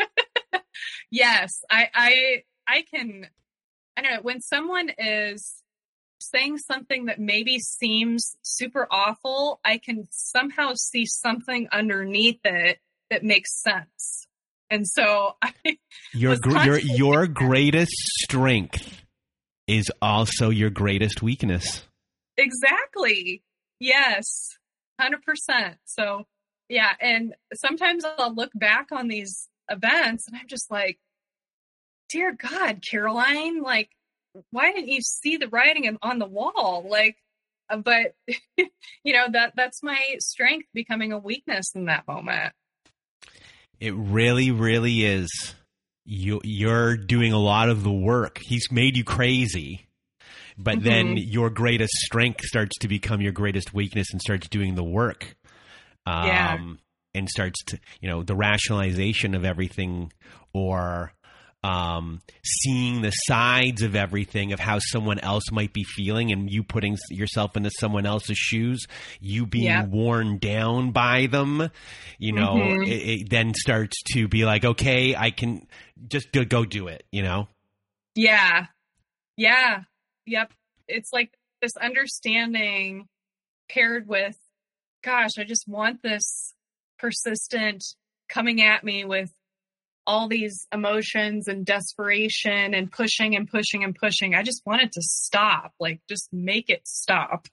Yes. I, I, I can, I don't know, when someone is saying something that maybe seems super awful, I can somehow see something underneath it that makes sense. And so I your your your greatest strength is also your greatest weakness. Exactly. Yes. one hundred percent. So, yeah, and sometimes I'll look back on these events and I'm just like, dear God, Caroline, like, why didn't you see the writing on the wall? Like, but you know, that that's my strength becoming a weakness in that moment. It really, really is. You, you're doing a lot of the work. He's made you crazy, but mm-hmm. then your greatest strength starts to become your greatest weakness and starts doing the work. Um, yeah. And starts to, you know, the rationalization of everything, or um, seeing the sides of everything, of how someone else might be feeling, and you putting yourself into someone else's shoes, you being yep. worn down by them, you know, mm-hmm. it, it then starts to be like, okay, I can just go, go do it, you know? Yeah. Yeah. Yep. It's like this understanding paired with, gosh, I just want this persistent coming at me with all these emotions and desperation and pushing and pushing and pushing. I just want it to stop, like just make it stop.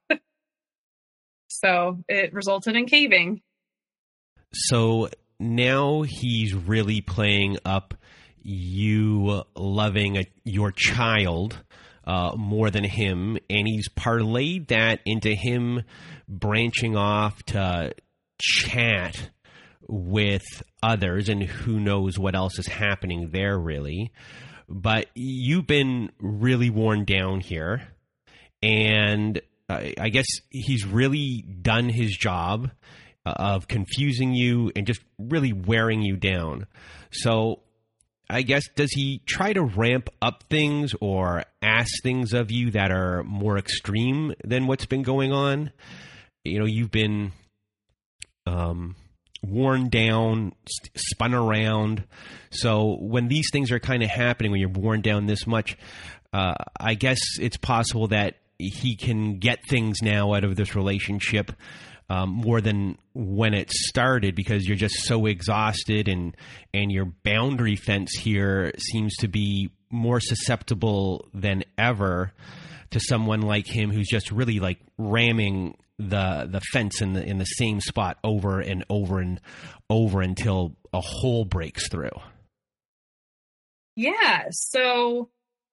So it resulted in caving. So now he's really playing up you loving a, your child uh, more than him, and he's parlayed that into him branching off to chat with others, and who knows what else is happening there, really. but you've been really worn down here. And I, I guess he's really done his job of confusing you and just really wearing you down. So I guess, does he try to ramp up things or ask things of you that are more extreme than what's been going on? You know, you've been um, worn down, spun around. So when these things are kind of happening, when you're worn down this much, uh, I guess it's possible that he can get things now out of this relationship Um, more than when it started, because you're just so exhausted, and and your boundary fence here seems to be more susceptible than ever to someone like him, who's just really like ramming the the fence in the in the same spot over and over and over until a hole breaks through. Yeah, so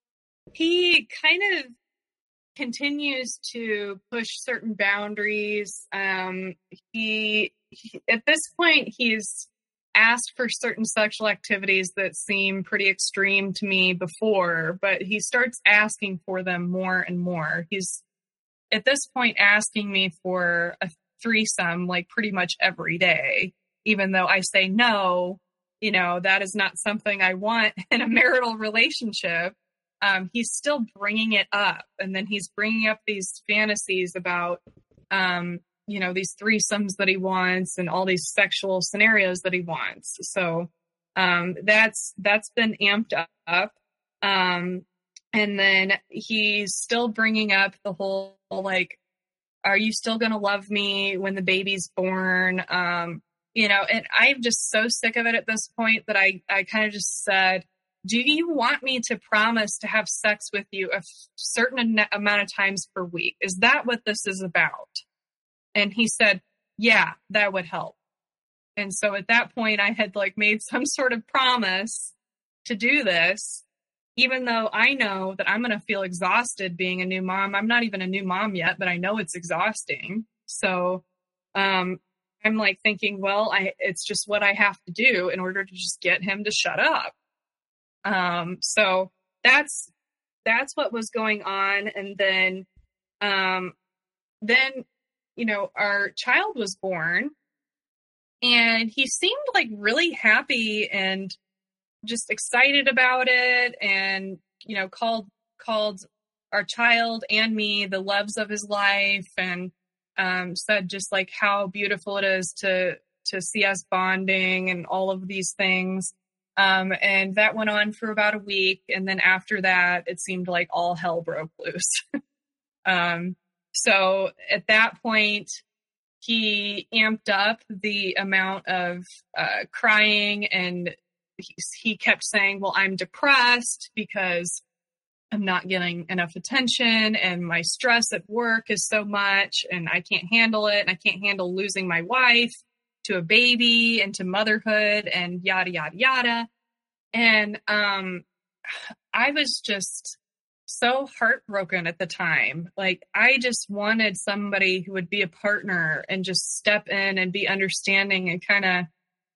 he kind of continues to push certain boundaries. Um, he, he, at this point, he's asked for certain sexual activities that seem pretty extreme to me before, but he starts asking for them more and more. He's at this point asking me for a threesome like pretty much every day, even though I say no, you know, that is not something I want in a marital relationship. Um, he's still bringing it up, and then he's bringing up these fantasies about, um, you know, these threesomes that he wants and all these sexual scenarios that he wants. So um, that's that's been amped up. Um, and then he's still bringing up the whole, like, are you still going to love me when the baby's born? Um, you know, and I'm just so sick of it at this point that I, I kind of just said, do you want me to promise to have sex with you a certain amount of times per week? Is that what this is about? And he said, yeah, that would help. And so at that point, I had like made some sort of promise to do this, even though I know that I'm going to feel exhausted being a new mom. I'm not even a new mom yet, but I know it's exhausting. So um, I'm like thinking, well, I, it's just what I have to do in order to just get him to shut up. Um, so that's, that's what was going on. And then, um, then, you know, our child was born, and he seemed like really happy and just excited about it. And, you know, called, called our child and me the loves of his life, and, um, said just like how beautiful it is to, to see us bonding and all of these things. Um, and that went on for about a week. And then after that, it seemed like all hell broke loose. um, so at that point, he amped up the amount of uh, crying, and he, he kept saying, well, I'm depressed because I'm not getting enough attention, and my stress at work is so much, and I can't handle it. And I can't handle losing my wife to a baby and to motherhood and yada, yada, yada. And um, I was just so heartbroken at the time. Like, I just wanted somebody who would be a partner and just step in and be understanding and kind of,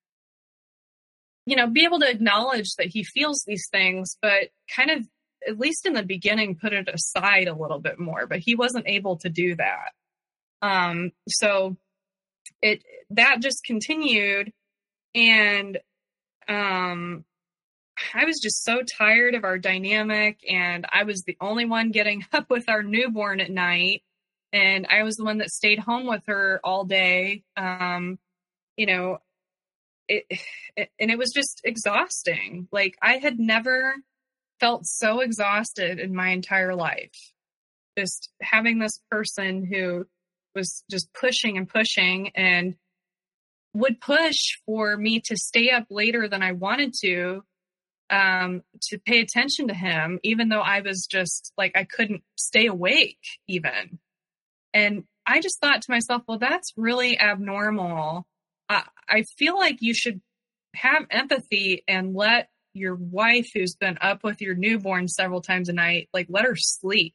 you know, be able to acknowledge that he feels these things, but kind of, at least in the beginning, put it aside a little bit more. But he wasn't able to do that. Um, so it, that just continued. And, um, I was just so tired of our dynamic, and I was the only one getting up with our newborn at night. And I was the one that stayed home with her all day. Um, you know, it, it, and it was just exhausting. Like, I had never felt so exhausted in my entire life. Just having this person who was just pushing and pushing and would push for me to stay up later than I wanted to, um, to pay attention to him, even though I was just like, I couldn't stay awake even. And I just thought to myself, well, that's really abnormal. I, I feel like you should have empathy and let your wife, who's been up with your newborn several times a night, like, let her sleep.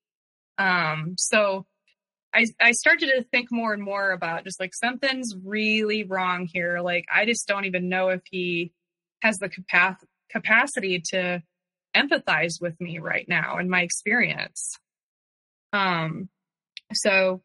Um, so I, I started to think more and more about just like, something's really wrong here. Like, I just don't even know if he has the capa- capacity to empathize with me right now in my experience. Um, so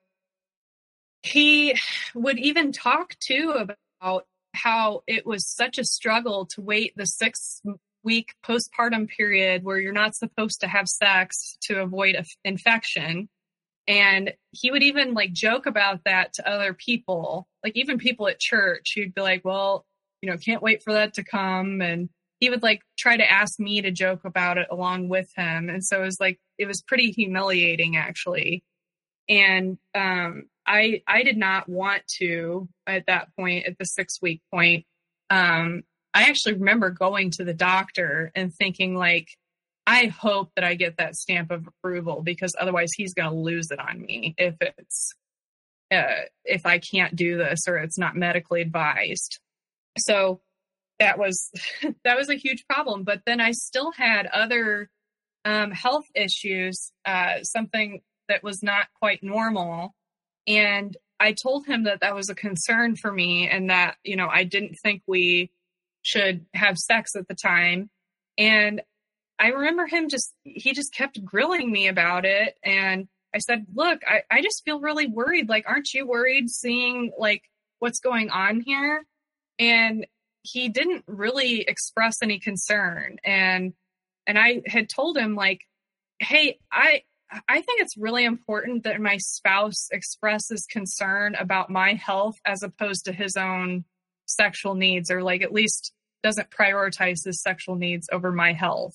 he would even talk too about how it was such a struggle to wait the six week postpartum period where you're not supposed to have sex to avoid a infection. And he would even like joke about that to other people, like even people at church. He'd be like, well, you know, can't wait for that to come. And he would like try to ask me to joke about it along with him. And so it was like, it was pretty humiliating actually. And, um, I, I did not want to at that point, at the six week point. Um, I actually remember going to the doctor and thinking like, I hope that I get that stamp of approval because otherwise he's going to lose it on me if it's, uh, if I can't do this or it's not medically advised. So that was, that was a huge problem. But then I still had other, um, health issues, uh, something that was not quite normal. And I told him that that was a concern for me and that, you know, I didn't think we should have sex at the time. And I remember him just, he just kept grilling me about it. And I said, look, I, I just feel really worried. Like, aren't you worried seeing like what's going on here? And he didn't really express any concern. And, and I had told him like, hey, I, I think it's really important that my spouse expresses concern about my health as opposed to his own sexual needs, or like at least doesn't prioritize his sexual needs over my health.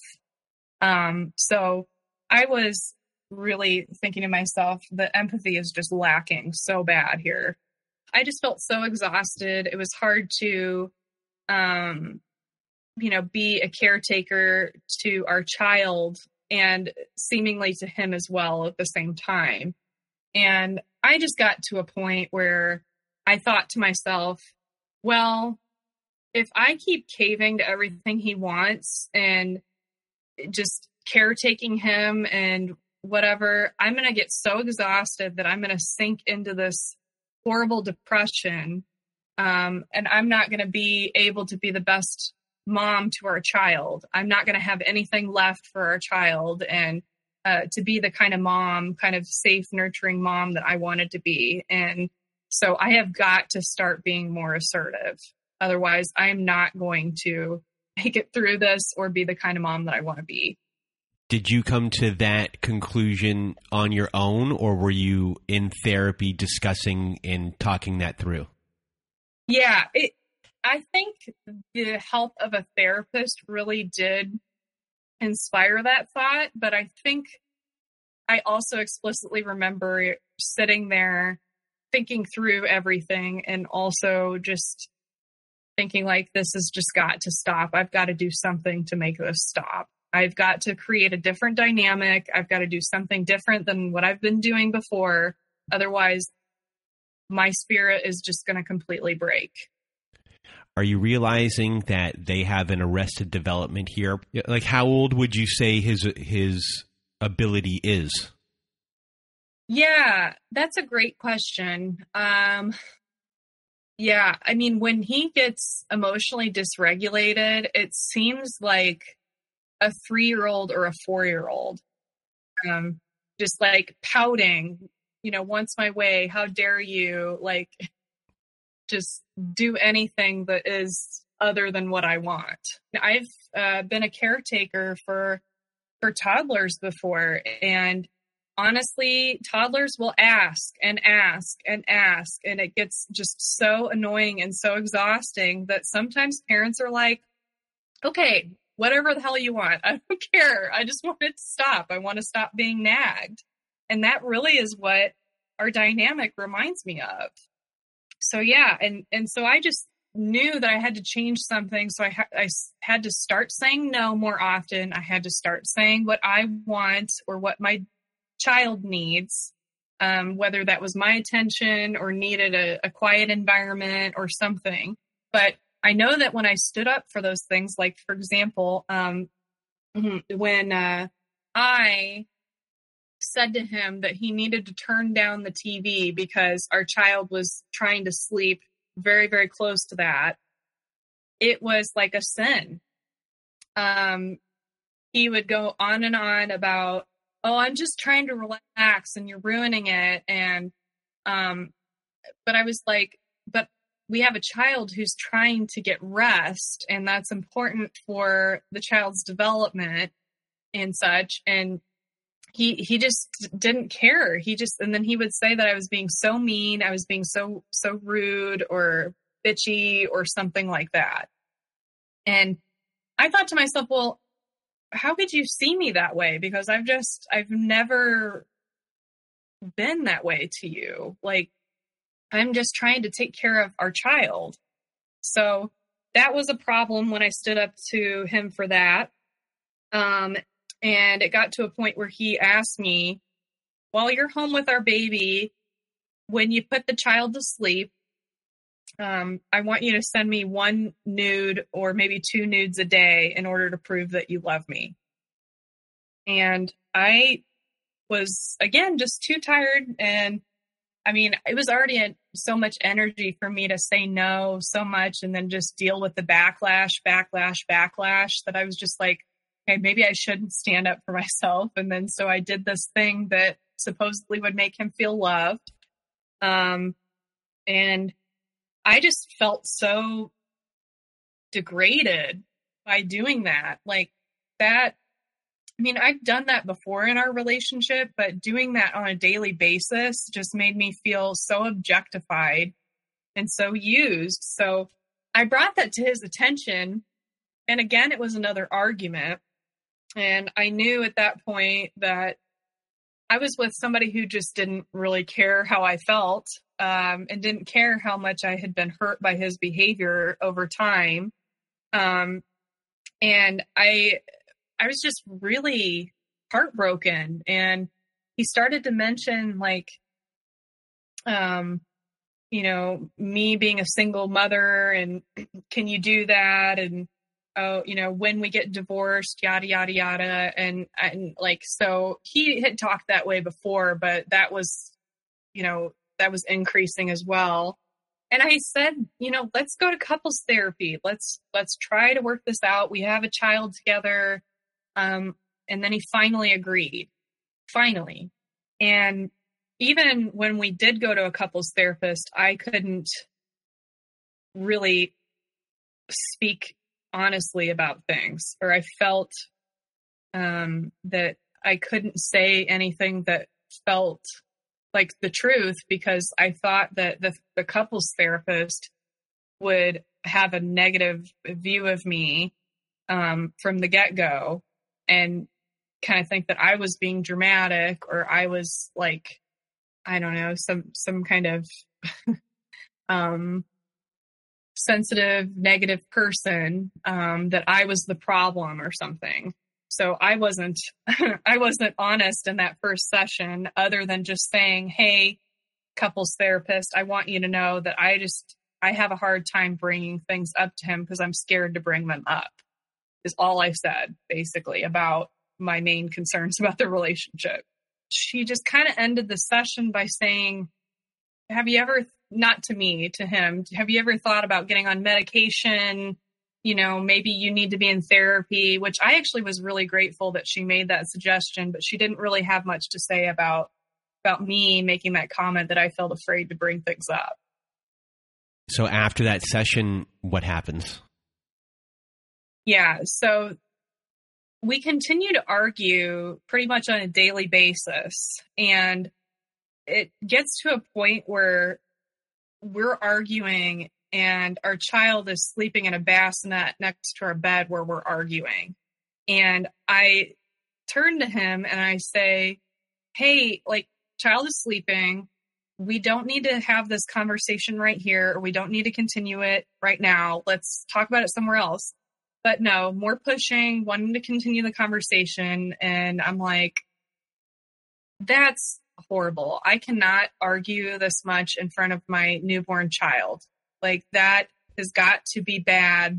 Um, so I was really thinking to myself, the empathy is just lacking so bad here. I just felt so exhausted. It was hard to, um, you know, be a caretaker to our child and seemingly to him as well at the same time. And I just got to a point where I thought to myself, well, if I keep caving to everything he wants and just caretaking him and whatever, I'm going to get so exhausted that I'm going to sink into this horrible depression. Um, and I'm not going to be able to be the best mom to our child. I'm not going to have anything left for our child and uh, to be the kind of mom, kind of safe, nurturing mom that I wanted to be. And so I have got to start being more assertive. Otherwise, I am not going to make it through this or be the kind of mom that I want to be. Did you come to that conclusion on your own, or were you in therapy discussing and talking that through? Yeah, it, I think the help of a therapist really did inspire that thought. But I think I also explicitly remember sitting there thinking through everything and also just thinking like, this has just got to stop. I've got to do something to make this stop. I've got to create a different dynamic. I've got to do something different than what I've been doing before. Otherwise, my spirit is just going to completely break. Are you realizing that they have an arrested development here? Like, how old would you say his his ability is? Yeah, that's a great question. Um, yeah, I mean, when he gets emotionally dysregulated, it seems like a three-year-old or a four-year-old, um, just like pouting, you know, wants my way, how dare you, like, just do anything that is other than what I want. I've uh, been a caretaker for for toddlers before, and honestly, toddlers will ask and ask and ask, and it gets just so annoying and so exhausting that sometimes parents are like, okay, whatever the hell you want. I don't care. I just want it to stop. I want to stop being nagged. And that really is what our dynamic reminds me of. So yeah, and, and so I just knew that I had to change something. So I, ha- I had to start saying no more often. I had to start saying what I want or what my child needs, um, whether that was my attention or needed a, a quiet environment or something. But I know that when I stood up for those things, like, for example, um, when uh, I said to him that he needed to turn down the T V because our child was trying to sleep very, very close to that, it was like a sin. Um, he would go on and on about, oh, I'm just trying to relax and you're ruining it. And, um, but I was like, but we have a child who's trying to get rest, and that's important for the child's development and such. And he, he just didn't care. He just, and then he would say that I was being so mean. I was being so, so rude or bitchy or something like that. And I thought to myself, well, how could you see me that way? Because I've just, I've never been that way to you. Like, I'm just trying to take care of our child. So that was a problem when I stood up to him for that. Um, and it got to a point where he asked me, while you're home with our baby, when you put the child to sleep, um, I want you to send me one nude or maybe two nudes a day in order to prove that you love me. And I was, again, just too tired. And I mean, it was already a, so much energy for me to say no so much and then just deal with the backlash, backlash, backlash that I was just like, okay, maybe I shouldn't stand up for myself. And then so I did this thing that supposedly would make him feel loved. Um, and I just felt so degraded by doing that. Like that, I mean, I've done that before in our relationship, but doing that on a daily basis just made me feel so objectified and so used. So I brought that to his attention. And again, it was another argument. And I knew at that point that I was with somebody who just didn't really care how I felt, um, and didn't care how much I had been hurt by his behavior over time. Um, and I, I was just really heartbroken. And he started to mention like, um, you know, me being a single mother and can you do that? And, oh, you know, when we get divorced, yada, yada, yada. And, and like, so he had talked that way before, but that was, you know, that was increasing as well. And I said, you know, let's go to couples therapy. Let's, let's try to work this out. We have a child together. Um, and then he finally agreed, finally. And even when we did go to a couples therapist, I couldn't really speak honestly about things, or I felt um, that I couldn't say anything that felt like the truth because I thought that the, the couples therapist would have a negative view of me um, from the get-go and kind of think that I was being dramatic or I was like, I don't know, some, some kind of um, sensitive, negative person, um, that I was the problem or something. So I wasn't, I wasn't honest in that first session other than just saying, hey, couples therapist, I want you to know that I just, I have a hard time bringing things up to him because I'm scared to bring them up is all I said basically about my main concerns about the relationship. She just kind of ended the session by saying, have you ever, not to me, to him, have you ever thought about getting on medication? You know, maybe you need to be in therapy, which I actually was really grateful that she made that suggestion, but she didn't really have much to say about, about me making that comment that I felt afraid to bring things up. So after that session, what happens? Yeah. So we continue to argue pretty much on a daily basis. And it gets to a point where we're arguing and our child is sleeping in a bassinet next to our bed where we're arguing. And I turn to him and I say, hey, like, child is sleeping. We don't need to have this conversation right here, or we don't need to continue it right now. Let's talk about it somewhere else. But no, more pushing, wanting to continue the conversation. And I'm like, that's horrible. I cannot argue this much in front of my newborn child. Like, that has got to be bad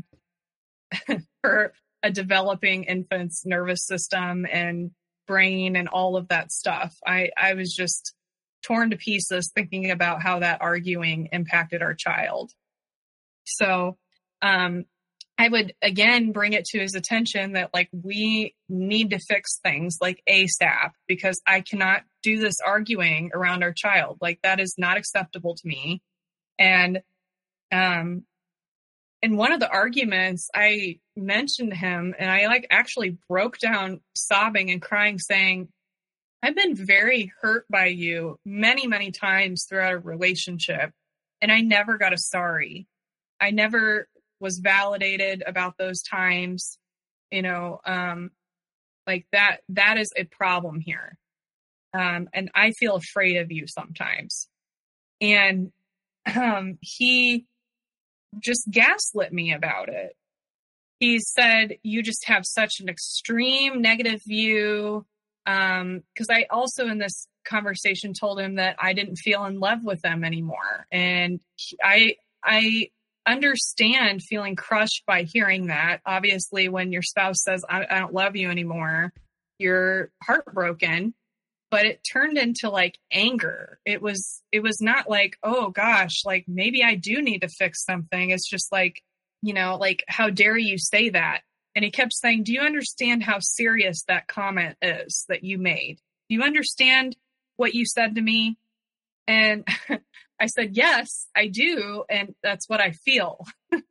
for a developing infant's nervous system and brain and all of that stuff. I, I was just torn to pieces thinking about how that arguing impacted our child. So, um, I would again bring it to his attention that like we need to fix things like ASAP, because I cannot do this arguing around our child. Like that is not acceptable to me. And um in one of the arguments, I mentioned him, and I like actually broke down sobbing and crying, saying, I've been very hurt by you many, many times throughout a relationship, and I never got a sorry. I never was validated about those times, you know, um, like that, that is a problem here. Um, and I feel afraid of you sometimes. And um, he just gaslit me about it. He said, you just have such an extreme negative view. Um, cause I also in this conversation told him that I didn't feel in love with them anymore. And he, I, I understand feeling crushed by hearing that. Obviously, when your spouse says, I, I don't love you anymore, you're heartbroken. But it turned into like anger. It was, it was not like, oh gosh, like maybe I do need to fix something. It's just like, you know, like, how dare you say that? And he kept saying, do you understand how serious that comment is that you made? Do you understand what you said to me? And I said, yes, I do. And that's what I feel.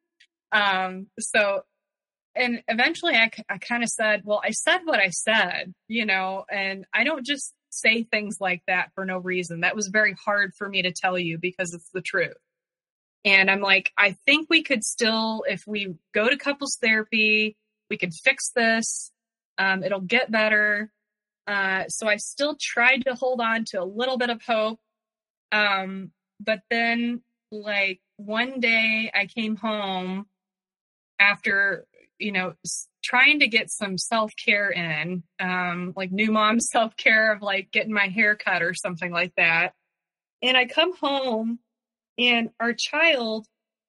um, so, and eventually I, I kind of said, well, I said what I said, you know, and I don't just say things like that for no reason. That was very hard for me to tell you because it's the truth. And I'm like, I think we could still, if we go to couples therapy, we could fix this. Um, it'll get better. Uh, so I still tried to hold on to a little bit of hope. Um, but then like one day I came home after, you know, trying to get some self-care in, um, like new mom self-care of like getting my hair cut or something like that. And I come home and our child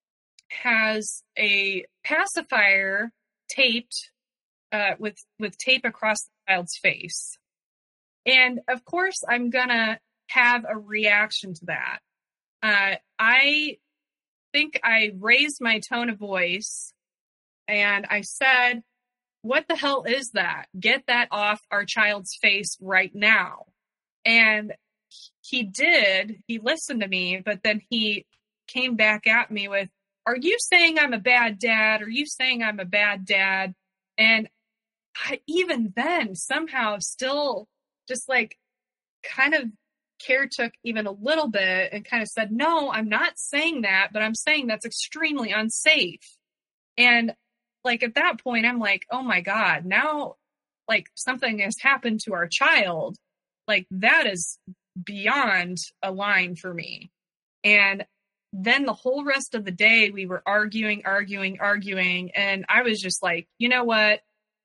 has a pacifier taped, uh, with, with tape across the child's face. And of course I'm gonna have a reaction to that. Uh, I think I raised my tone of voice and I said, what the hell is that? Get that off our child's face right now. And he did, he listened to me, but then he came back at me with, are you saying I'm a bad dad? Are you saying I'm a bad dad? And I, even then somehow still just like kind of care took even a little bit and kind of said, no, I'm not saying that, but I'm saying that's extremely unsafe. And like at that point, I'm like, oh my God, now like something has happened to our child. Like that is beyond a line for me. And then the whole rest of the day we were arguing, arguing, arguing. And I was just like, you know what?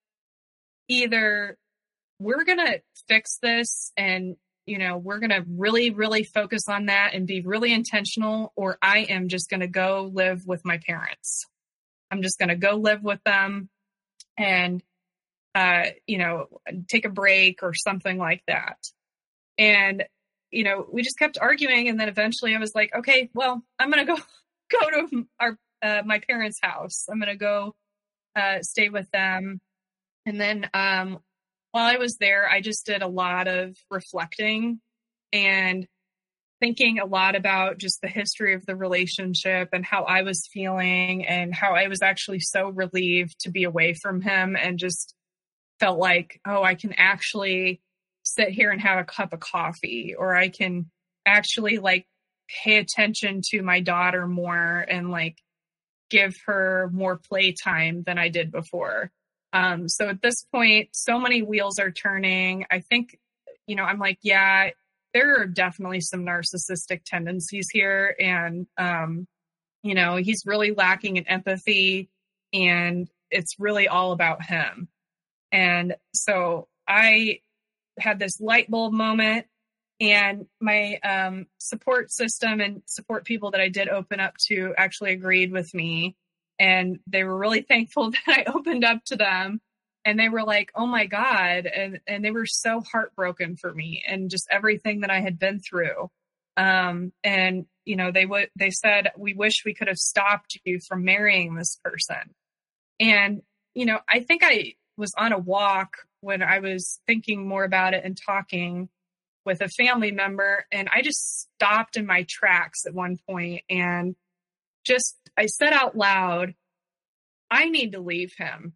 Either we're going to fix this and, you know, we're going to really, really focus on that and be really intentional, or I am just going to go live with my parents. I'm just going to go live with them and, uh, you know, take a break or something like that. And, you know, we just kept arguing. And then eventually I was like, okay, well, I'm going to go, go to our, uh, my parents' house. I'm going to go, uh, stay with them. And then, um, while I was there, I just did a lot of reflecting and thinking a lot about just the history of the relationship and how I was feeling and how I was actually so relieved to be away from him and just felt like, oh, I can actually sit here and have a cup of coffee, or I can actually like pay attention to my daughter more and like give her more playtime than I did before. Um, so at this point, so many wheels are turning. I think, you know, I'm like, yeah, there are definitely some narcissistic tendencies here. And, um, you know, he's really lacking in empathy and it's really all about him. And so I had this light bulb moment, and my um, support system and support people that I did open up to actually agreed with me. And they were really thankful that I opened up to them. And they were like, oh my God. And, and they were so heartbroken for me and just everything that I had been through. Um, and, you know, they would, they said, we wish we could have stopped you from marrying this person. And, you know, I think I was on a walk when I was thinking more about it and talking with a family member. And I just stopped in my tracks at one point and just, I said out loud, I need to leave him.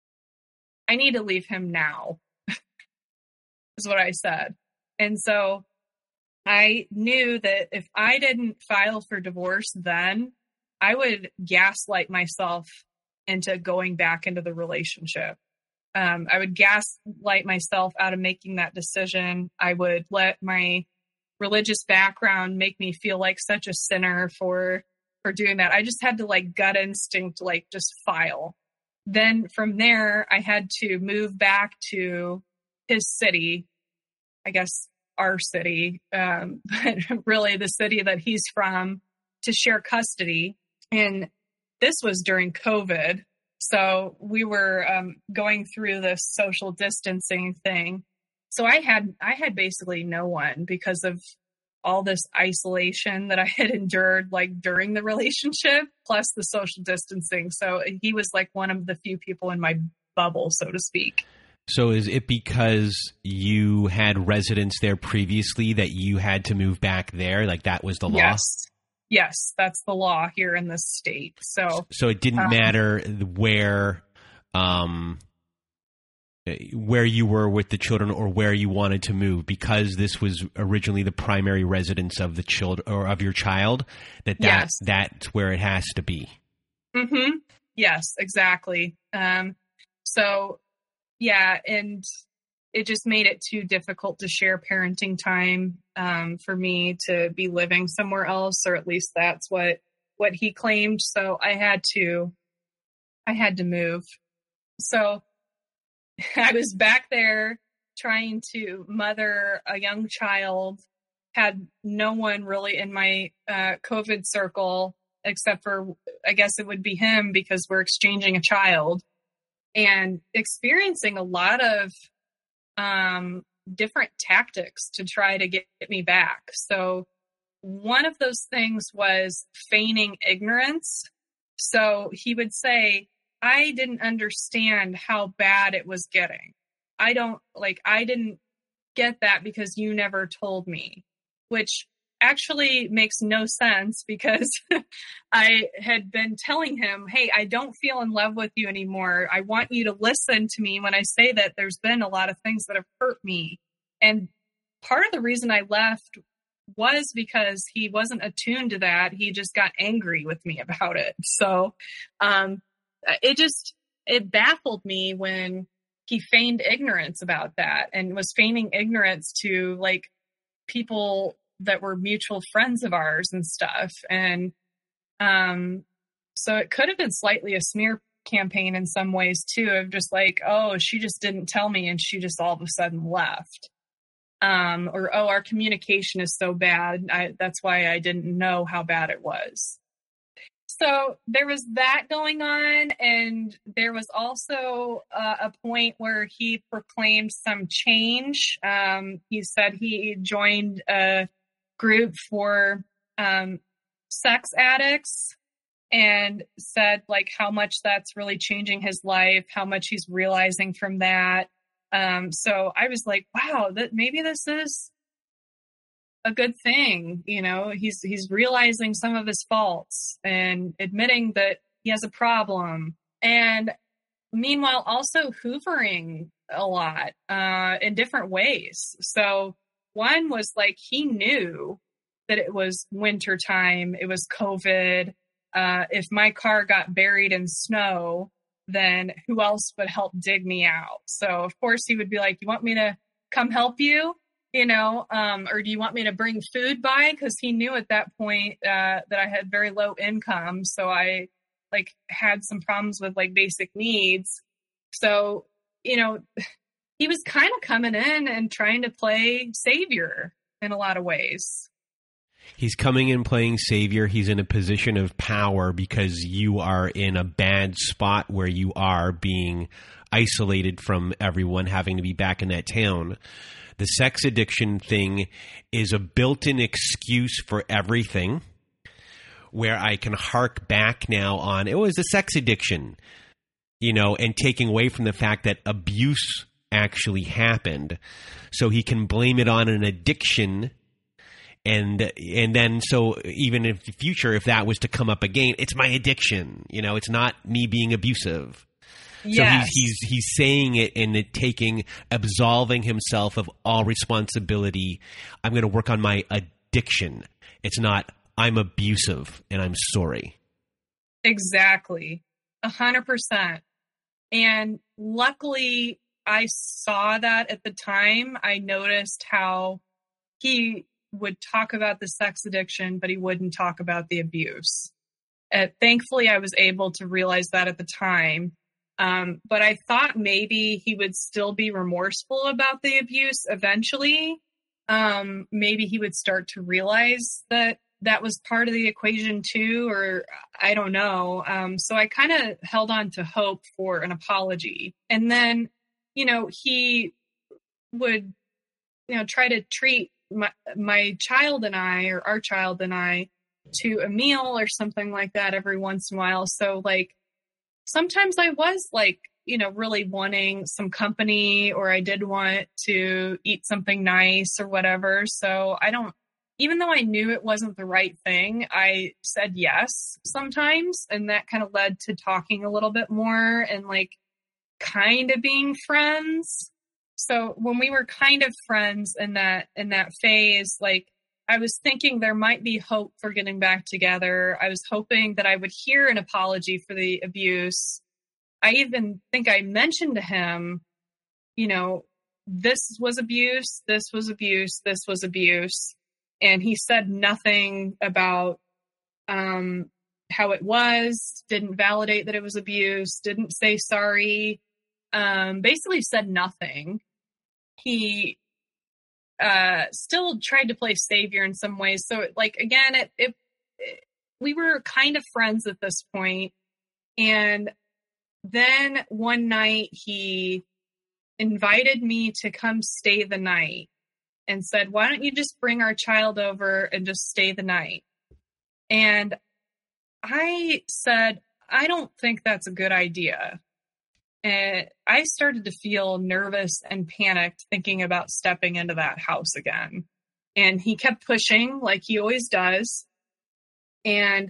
I need to leave him now, is what I said. And so I knew that if I didn't file for divorce then, I would gaslight myself into going back into the relationship. Um, I would gaslight myself out of making that decision. I would let my religious background make me feel like such a sinner for, for doing that. I just had to like gut instinct, like just file. Then from there, I had to move back to his city, I guess our city, um, but really the city that he's from, to share custody. And this was during COVID. So we were um, going through this social distancing thing. So I had, I had basically no one because of all this isolation that I had endured like during the relationship, plus the social distancing. So he was like one of the few people in my bubble, so to speak. So is it because you had residence there previously that you had to move back there? Like that was the law? Yes. Yes, that's the law here in this state. So, so it didn't um, matter where, um, where you were with the children or where you wanted to move, because this was originally the primary residence of the child or of your child. That, that yes. that's where it has to be. Mm-hmm. Yes, exactly. Um, so, yeah, and it just made it too difficult to share parenting time um, for me to be living somewhere else, or at least that's what what he claimed. So I had to, I had to move. So I was back there trying to mother a young child, had no one really in my uh, COVID circle except for, I guess it would be him because we're exchanging a child, and experiencing a lot of um, different tactics to try to get, get me back. So one of those things was feigning ignorance. So he would say, I didn't understand how bad it was getting. I don't like, I didn't get that because you never told me, which actually makes no sense because I had been telling him, hey, I don't feel in love with you anymore. I want you to listen to me when I say that there's been a lot of things that have hurt me. And part of the reason I left was because he wasn't attuned to that. He just got angry with me about it. So um, it just, it baffled me when he feigned ignorance about that and was feigning ignorance to like people that were mutual friends of ours and stuff. And um, so it could have been slightly a smear campaign in some ways too, of just like, oh, she just didn't tell me and she just all of a sudden left. Um, or, oh, our communication is so bad. I, that's why I didn't know how bad it was. So there was that going on. And there was also uh, a point where he proclaimed some change. Um, he said he joined a group for um, sex addicts and said like how much that's really changing his life, how much he's realizing from that. Um, so I was like, wow, that maybe this is a good thing. You know, he's, he's realizing some of his faults and admitting that he has a problem. And meanwhile, also hoovering a lot, uh, in different ways. So one was like, he knew that it was winter time. It was COVID. Uh, if my car got buried in snow, then who else would help dig me out? So of course he would be like, you want me to come help you? You know, um, or do you want me to bring food by? Cause he knew at that point, uh, that I had very low income. So I like had some problems with like basic needs. So, you know, he was kind of coming in and trying to play savior in a lot of ways. He's coming in playing savior. He's in a position of power because you are in a bad spot where you are being isolated from everyone, having to be back in that town. The sex addiction thing is a built-in excuse for everything, where I can hark back now on, it was a sex addiction. you know, and taking away from the fact that abuse actually happened. So he can blame it on an addiction. And and then so even in the future, if that was to come up again, it's my addiction. You know, it's not me being abusive. Yes. So he's, he's he's saying it and it taking, absolving himself of all responsibility. I'm going to work on my addiction. It's not, I'm abusive and I'm sorry. Exactly. A hundred percent. And luckily I saw that at the time. I noticed how he would talk about the sex addiction, but he wouldn't talk about the abuse. Uh, thankfully, I was able to realize that at the time. Um, but I thought maybe he would still be remorseful about the abuse eventually. Um, maybe he would start to realize that that was part of the equation too, or I don't know. Um, so I kind of held on to hope for an apology. And then, you know, he would, you know, try to treat my, my child and I, or our child and I, to a meal or something like that every once in a while. So like, sometimes I was like, you know, really wanting some company, or I did want to eat something nice or whatever. So I don't, even though I knew it wasn't the right thing, I said yes sometimes. And that kind of led to talking a little bit more and like kind of being friends. So when we were kind of friends in that, in that phase, like I was thinking there might be hope for getting back together. I was hoping that I would hear an apology for the abuse. I even think I mentioned to him, you know, this was abuse, this was abuse, this was abuse. And he said nothing about um, how it was, didn't validate that it was abuse, didn't say sorry, um, basically said nothing. He uh, still tried to play savior in some ways. So like, again, it, it, it, we were kind of friends at this point. And then one night he invited me to come stay the night and said, why don't you just bring our child over and just stay the night? And I said, I don't think that's a good idea. And I started to feel nervous and panicked thinking about stepping into that house again. And he kept pushing like he always does. And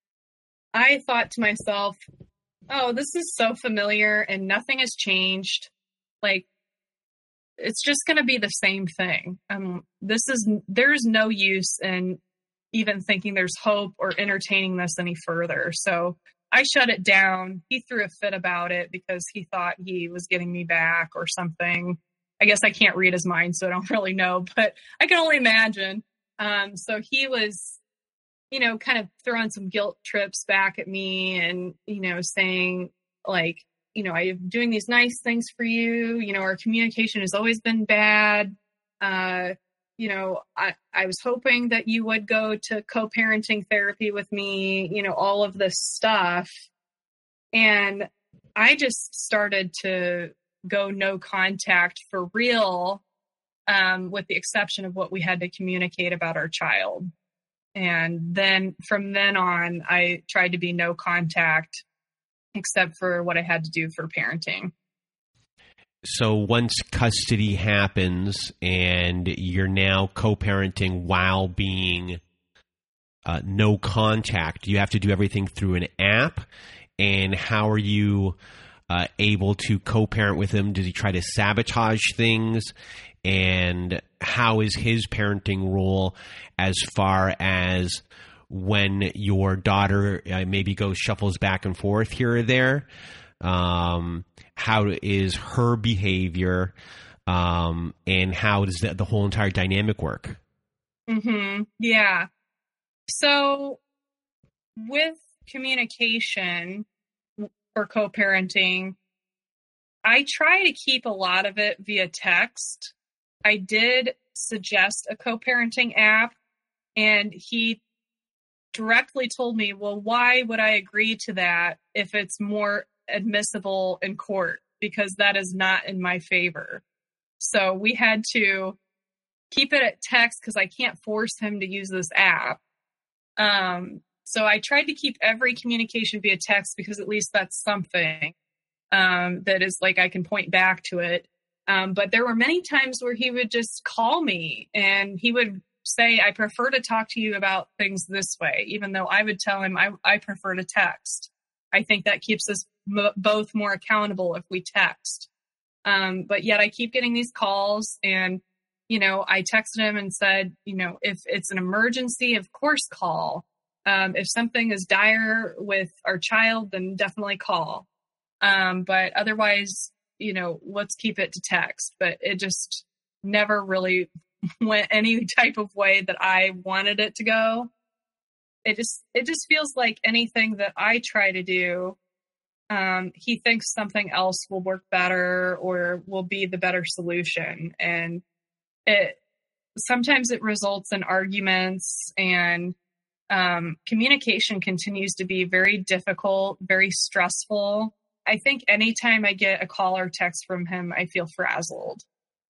I thought to myself, oh, this is so familiar and nothing has changed. Like, it's just going to be the same thing. Um, this is, there's no use in even thinking there's hope or entertaining this any further. So I shut it down. He threw a fit about it because he thought he was getting me back or something. I guess I can't read his mind, so I don't really know, but I can only imagine. Um, so he was, you know, kind of throwing some guilt trips back at me and, you know, saying like, you know, I'm doing these nice things for you. You know, our communication has always been bad. Uh, you know, I, I was hoping that you would go to co-parenting therapy with me, you know, all of this stuff. And I just started to go no contact for real, um, with the exception of what we had to communicate about our child. And then from then on, I tried to be no contact except for what I had to do for parenting. So once custody happens and you're now co-parenting while being uh, no contact, you have to do everything through an app. And how are you uh, able to co-parent with him? Does he try to sabotage things? And how is his parenting role as far as when your daughter uh, maybe goes shuffles back and forth here or there? Um, how is her behavior, um, and how does the, the whole entire dynamic work? Mm-hmm. Yeah. So with communication for co-parenting, I try to keep a lot of it via text. I did suggest a co-parenting app, and he directly told me, well, why would I agree to that if it's more admissible in court? Because that is not in my favor. So we had to keep it at text because I can't force him to use this app. Um, so I tried to keep every communication via text because at least that's something. um, that is like I can point back to it. Um, but there were many times where he would just call me and he would say, I prefer to talk to you about things this way, even though I would tell him I, I prefer to text. I think that keeps us m- both more accountable if we text. Um, but yet I keep getting these calls, and, you know, I texted him and said, you know, if it's an emergency, of course, call. Um, if something is dire with our child, then definitely call. Um, but otherwise, you know, let's keep it to text. But it just never really went any type of way that I wanted it to go. It just, it just feels like anything that I try to do, um, he thinks something else will work better or will be the better solution. And it, sometimes it results in arguments, and, um, communication continues to be very difficult, very stressful. I think anytime I get a call or text from him, I feel frazzled.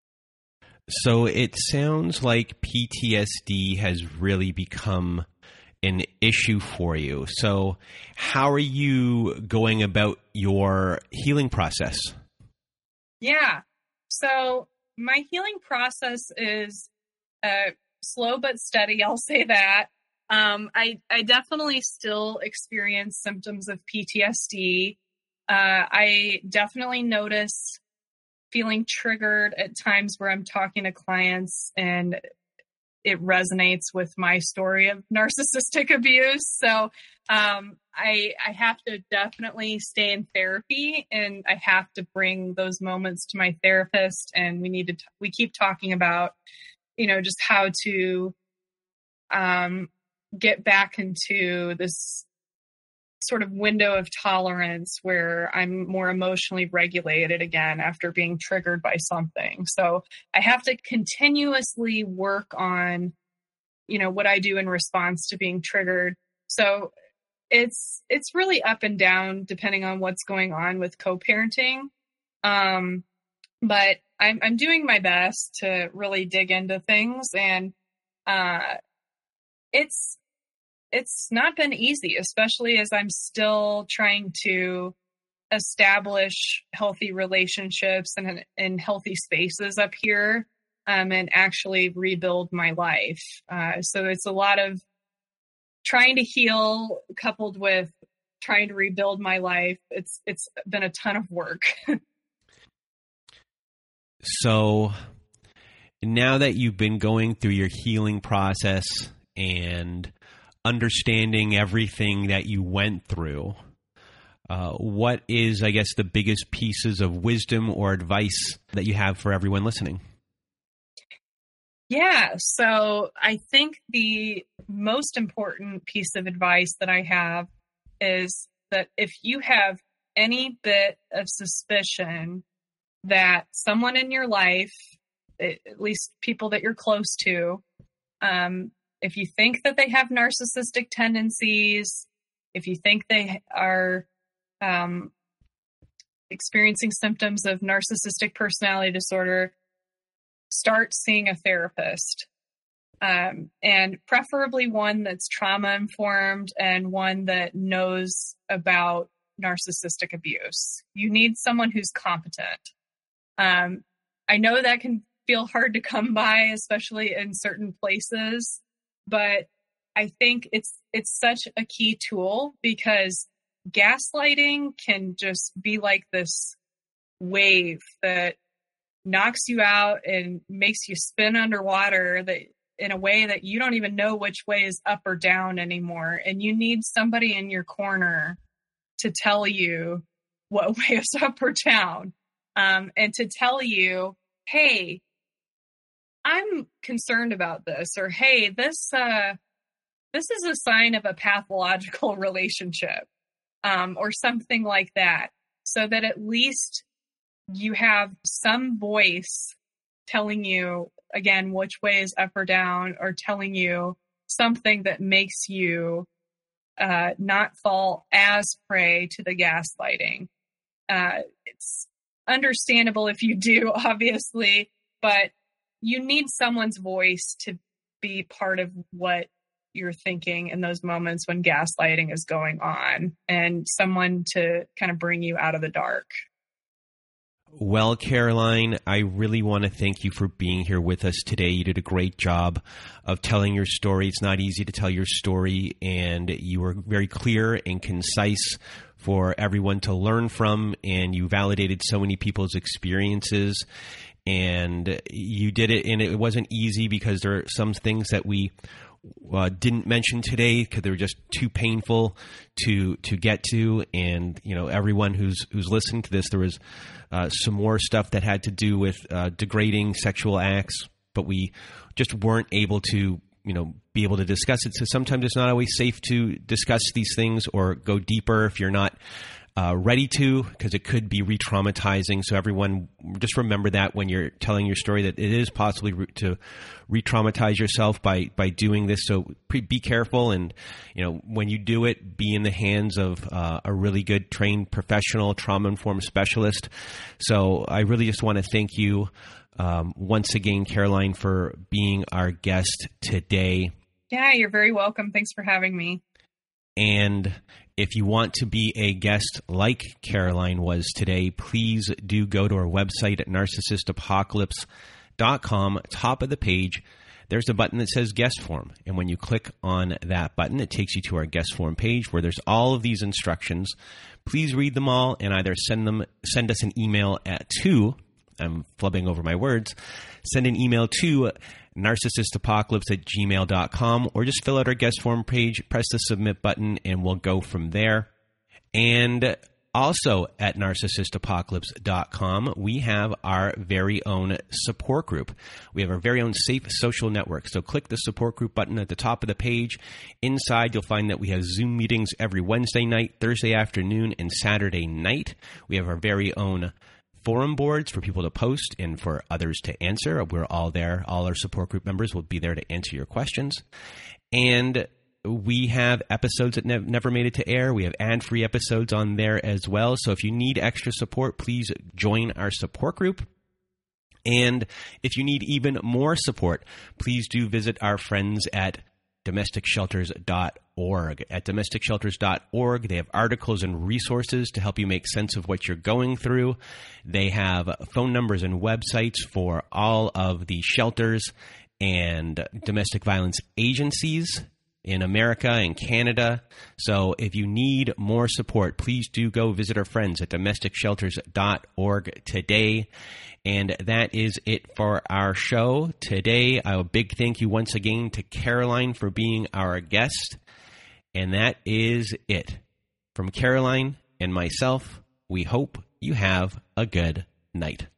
So it sounds like P T S D has really become an issue for you. So how are you going about your healing process? Yeah. So my healing process is uh, slow but steady. I'll say that. Um, I, I definitely still experience symptoms of P T S D. Uh, I definitely notice feeling triggered at times where I'm talking to clients and it resonates with my story of narcissistic abuse. So um, I, I have to definitely stay in therapy, and I have to bring those moments to my therapist. And we need to, t- we keep talking about, you know, just how to um, get back into this sort of window of tolerance where I'm more emotionally regulated again after being triggered by something. So I have to continuously work on, you know, what I do in response to being triggered. So it's, it's really up and down depending on what's going on with co-parenting. Um, but I'm, I'm doing my best to really dig into things, and, uh, it's, it's not been easy, especially as I'm still trying to establish healthy relationships and in healthy spaces up here, um, and actually rebuild my life. Uh, so it's a lot of trying to heal coupled with trying to rebuild my life. It's, it's been a ton of work. So now that you've been going through your healing process and understanding everything that you went through, uh, what is, I guess, the biggest pieces of wisdom or advice that you have for everyone listening? Yeah, so I think the most important piece of advice that I have is that if you have any bit of suspicion that someone in your life, at least people that you're close to, um, if you think that they have narcissistic tendencies, if you think they are um, experiencing symptoms of narcissistic personality disorder, start seeing a therapist. Um, and preferably one that's trauma-informed and one that knows about narcissistic abuse. You need someone who's competent. Um, I know that can feel hard to come by, especially in certain places. But I think it's it's such a key tool, because gaslighting can just be like this wave that knocks you out and makes you spin underwater, that in a way that you don't even know which way is up or down anymore. And you need somebody in your corner to tell you what way is up or down, um, and to tell you, hey, I'm concerned about this, or, hey, this, uh, this is a sign of a pathological relationship, um, or something like that, so that at least you have some voice telling you, again, which way is up or down, or telling you something that makes you, uh, not fall as prey to the gaslighting. Uh, it's understandable if you do, obviously, but you need someone's voice to be part of what you're thinking in those moments when gaslighting is going on, and someone to kind of bring you out of the dark. Well, Caroline, I really want to thank you for being here with us today. You did a great job of telling your story. It's not easy to tell your story, and you were very clear and concise for everyone to learn from, and you validated so many people's experiences, and you did it, and it wasn't easy because there are some things that we Uh, didn't mention today because they were just too painful to to get to, and you know, everyone who's who's listening to this, there was uh, some more stuff that had to do with uh, degrading sexual acts, but we just weren't able to, you know, be able to discuss it. So sometimes it's not always safe to discuss these things or go deeper if you're not Uh, ready to, because it could be re-traumatizing. So everyone, just remember that when you're telling your story, that it is possibly re- to re-traumatize yourself by by doing this. So pre- be careful, and you know, when you do it, be in the hands of uh, a really good trained professional trauma-informed specialist. So I really just want to thank you um, once again, Caroline, for being our guest today. Yeah, you're very welcome. Thanks for having me. And if you want to be a guest like Caroline was today, please do go to our website at narcissist apocalypse dot com. Top of the page, there's a button that says guest form. And when you click on that button, it takes you to our guest form page where there's all of these instructions. Please read them all and either send them, send us an email at two, I'm flubbing over my words, send an email to narcissistapocalypse at gmail dot com, or just fill out our guest form page, press the submit button, and we'll go from there. And also at narcissist apocalypse dot com, we have our very own support group. We have our very own safe social network. So click the support group button at the top of the page. Inside, you'll find that we have Zoom meetings every Wednesday night, Thursday afternoon, and Saturday night. We have our very own forum boards for people to post and for others to answer. We're all there. All our support group members will be there to answer your questions. And we have episodes that ne- never made it to air. We have ad-free episodes on there as well. So if you need extra support, please join our support group. And if you need even more support, please do visit our friends at domestic shelters dot org. At domestic shelters dot org, they have articles and resources to help you make sense of what you're going through. They have phone numbers and websites for all of the shelters and domestic violence agencies in America and Canada. So if you need more support, please do go visit our friends at domestic shelters dot org today. And that is it for our show today. A big thank you once again to Caroline for being our guest. And that is it. From Caroline and myself, we hope you have a good night.